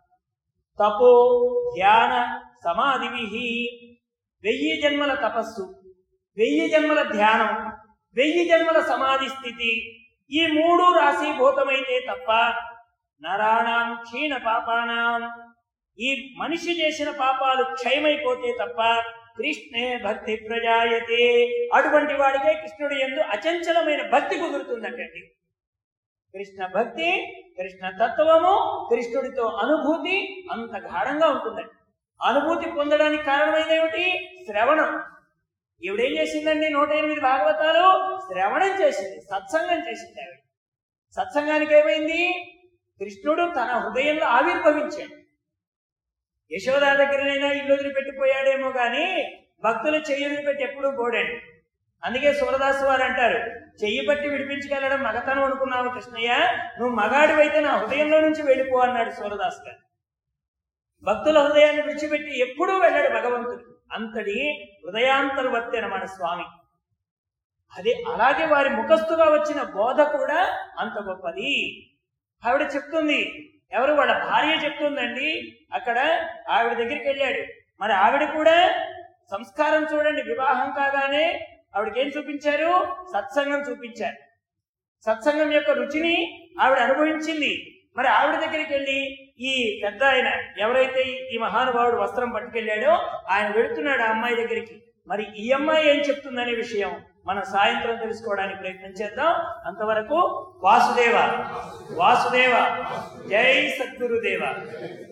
తపో ధ్యాన సమాధిభిః 1000 జన్మల తపస్సు, 1000 జన్మల ధ్యానం, 1000 జన్మల సమాధి స్థితి, ఈ 3 రాశీభూతమైతే తప్ప నరాణాం క్షీణ పాపానాం, ఈ మనిషి చేసిన పాపాలు క్షయమైపోతే తప్ప కృష్ణే భక్తి ప్రజాయతే, అటువంటి వాడికే కృష్ణుడి యందు అచంచలమైన భక్తి కుదురుతుందంటండి. కృష్ణ భక్తి, కృష్ణ తత్వము, కృష్ణుడితో అనుభూతి అంత గాఢంగా ఉంటుందండి. అనుభూతి పొందడానికి కారణమైనది శ్రవణం. ఈవిడేం చేసిందండి? 108 భాగవతాలు శ్రవణం చేసింది, సత్సంగం చేసింది. ఆవిడ సత్సంగానికి ఏమైంది? కృష్ణుడు తన హృదయంలో ఆవిర్భవించాడు. యశోద దగ్గరనైనా ఇల్లు వదిలిపెట్టిపోయాడేమో కానీ భక్తులు చెయ్యి వదిలిపెట్టి ఎప్పుడూ పోడాడు. అందుకే సూరదాసు వారు అంటారు, చెయ్యి పట్టి విడిపించగలడం మగతనం అనుకున్నావు కృష్ణయ్య, నువ్వు మగాడివైతే నా హృదయంలో నుంచి వెళ్ళిపో అన్నాడు సూరదాస్ గారు. భక్తుల హృదయాన్ని విడిచిపెట్టి ఎప్పుడూ వెళ్ళాడు భగవంతుడు. అంతటి హృదయాంతర్వర్తి అన్నమాట స్వామి. అదే అలాగే వారి ముఖస్థుగా వచ్చిన బోధ కూడా అంత గొప్పది. ఆవిడ చెప్తుంది, ఎవరు? వాళ్ళ భార్య చెప్తుందండి. అక్కడ ఆవిడ దగ్గరికి వెళ్ళాడు. మరి ఆవిడ కూడా సంస్కారం చూడండి, వివాహం కాగానే ఆవిడకి ఏం చూపించారు? సత్సంగం చూపించారు. సత్సంగం యొక్క రుచిని ఆవిడ అనుభవించింది. మరి ఆవిడ దగ్గరికి వెళ్ళి ఈ పెద్ద ఆయన ఎవరైతే ఈ మహానుభావుడు వస్త్రం పట్టుకెళ్ళాడో ఆయన వెళుతున్నాడు ఆ అమ్మాయి దగ్గరికి. మరి ఈ అమ్మాయి ఏం చెప్తుందనే విషయం మనం సాయంత్రం తెలుసుకోవడానికి ప్రయత్నం చేద్దాం. అంతవరకు వాసుదేవ వాసుదేవ, జై సద్గురుదేవ.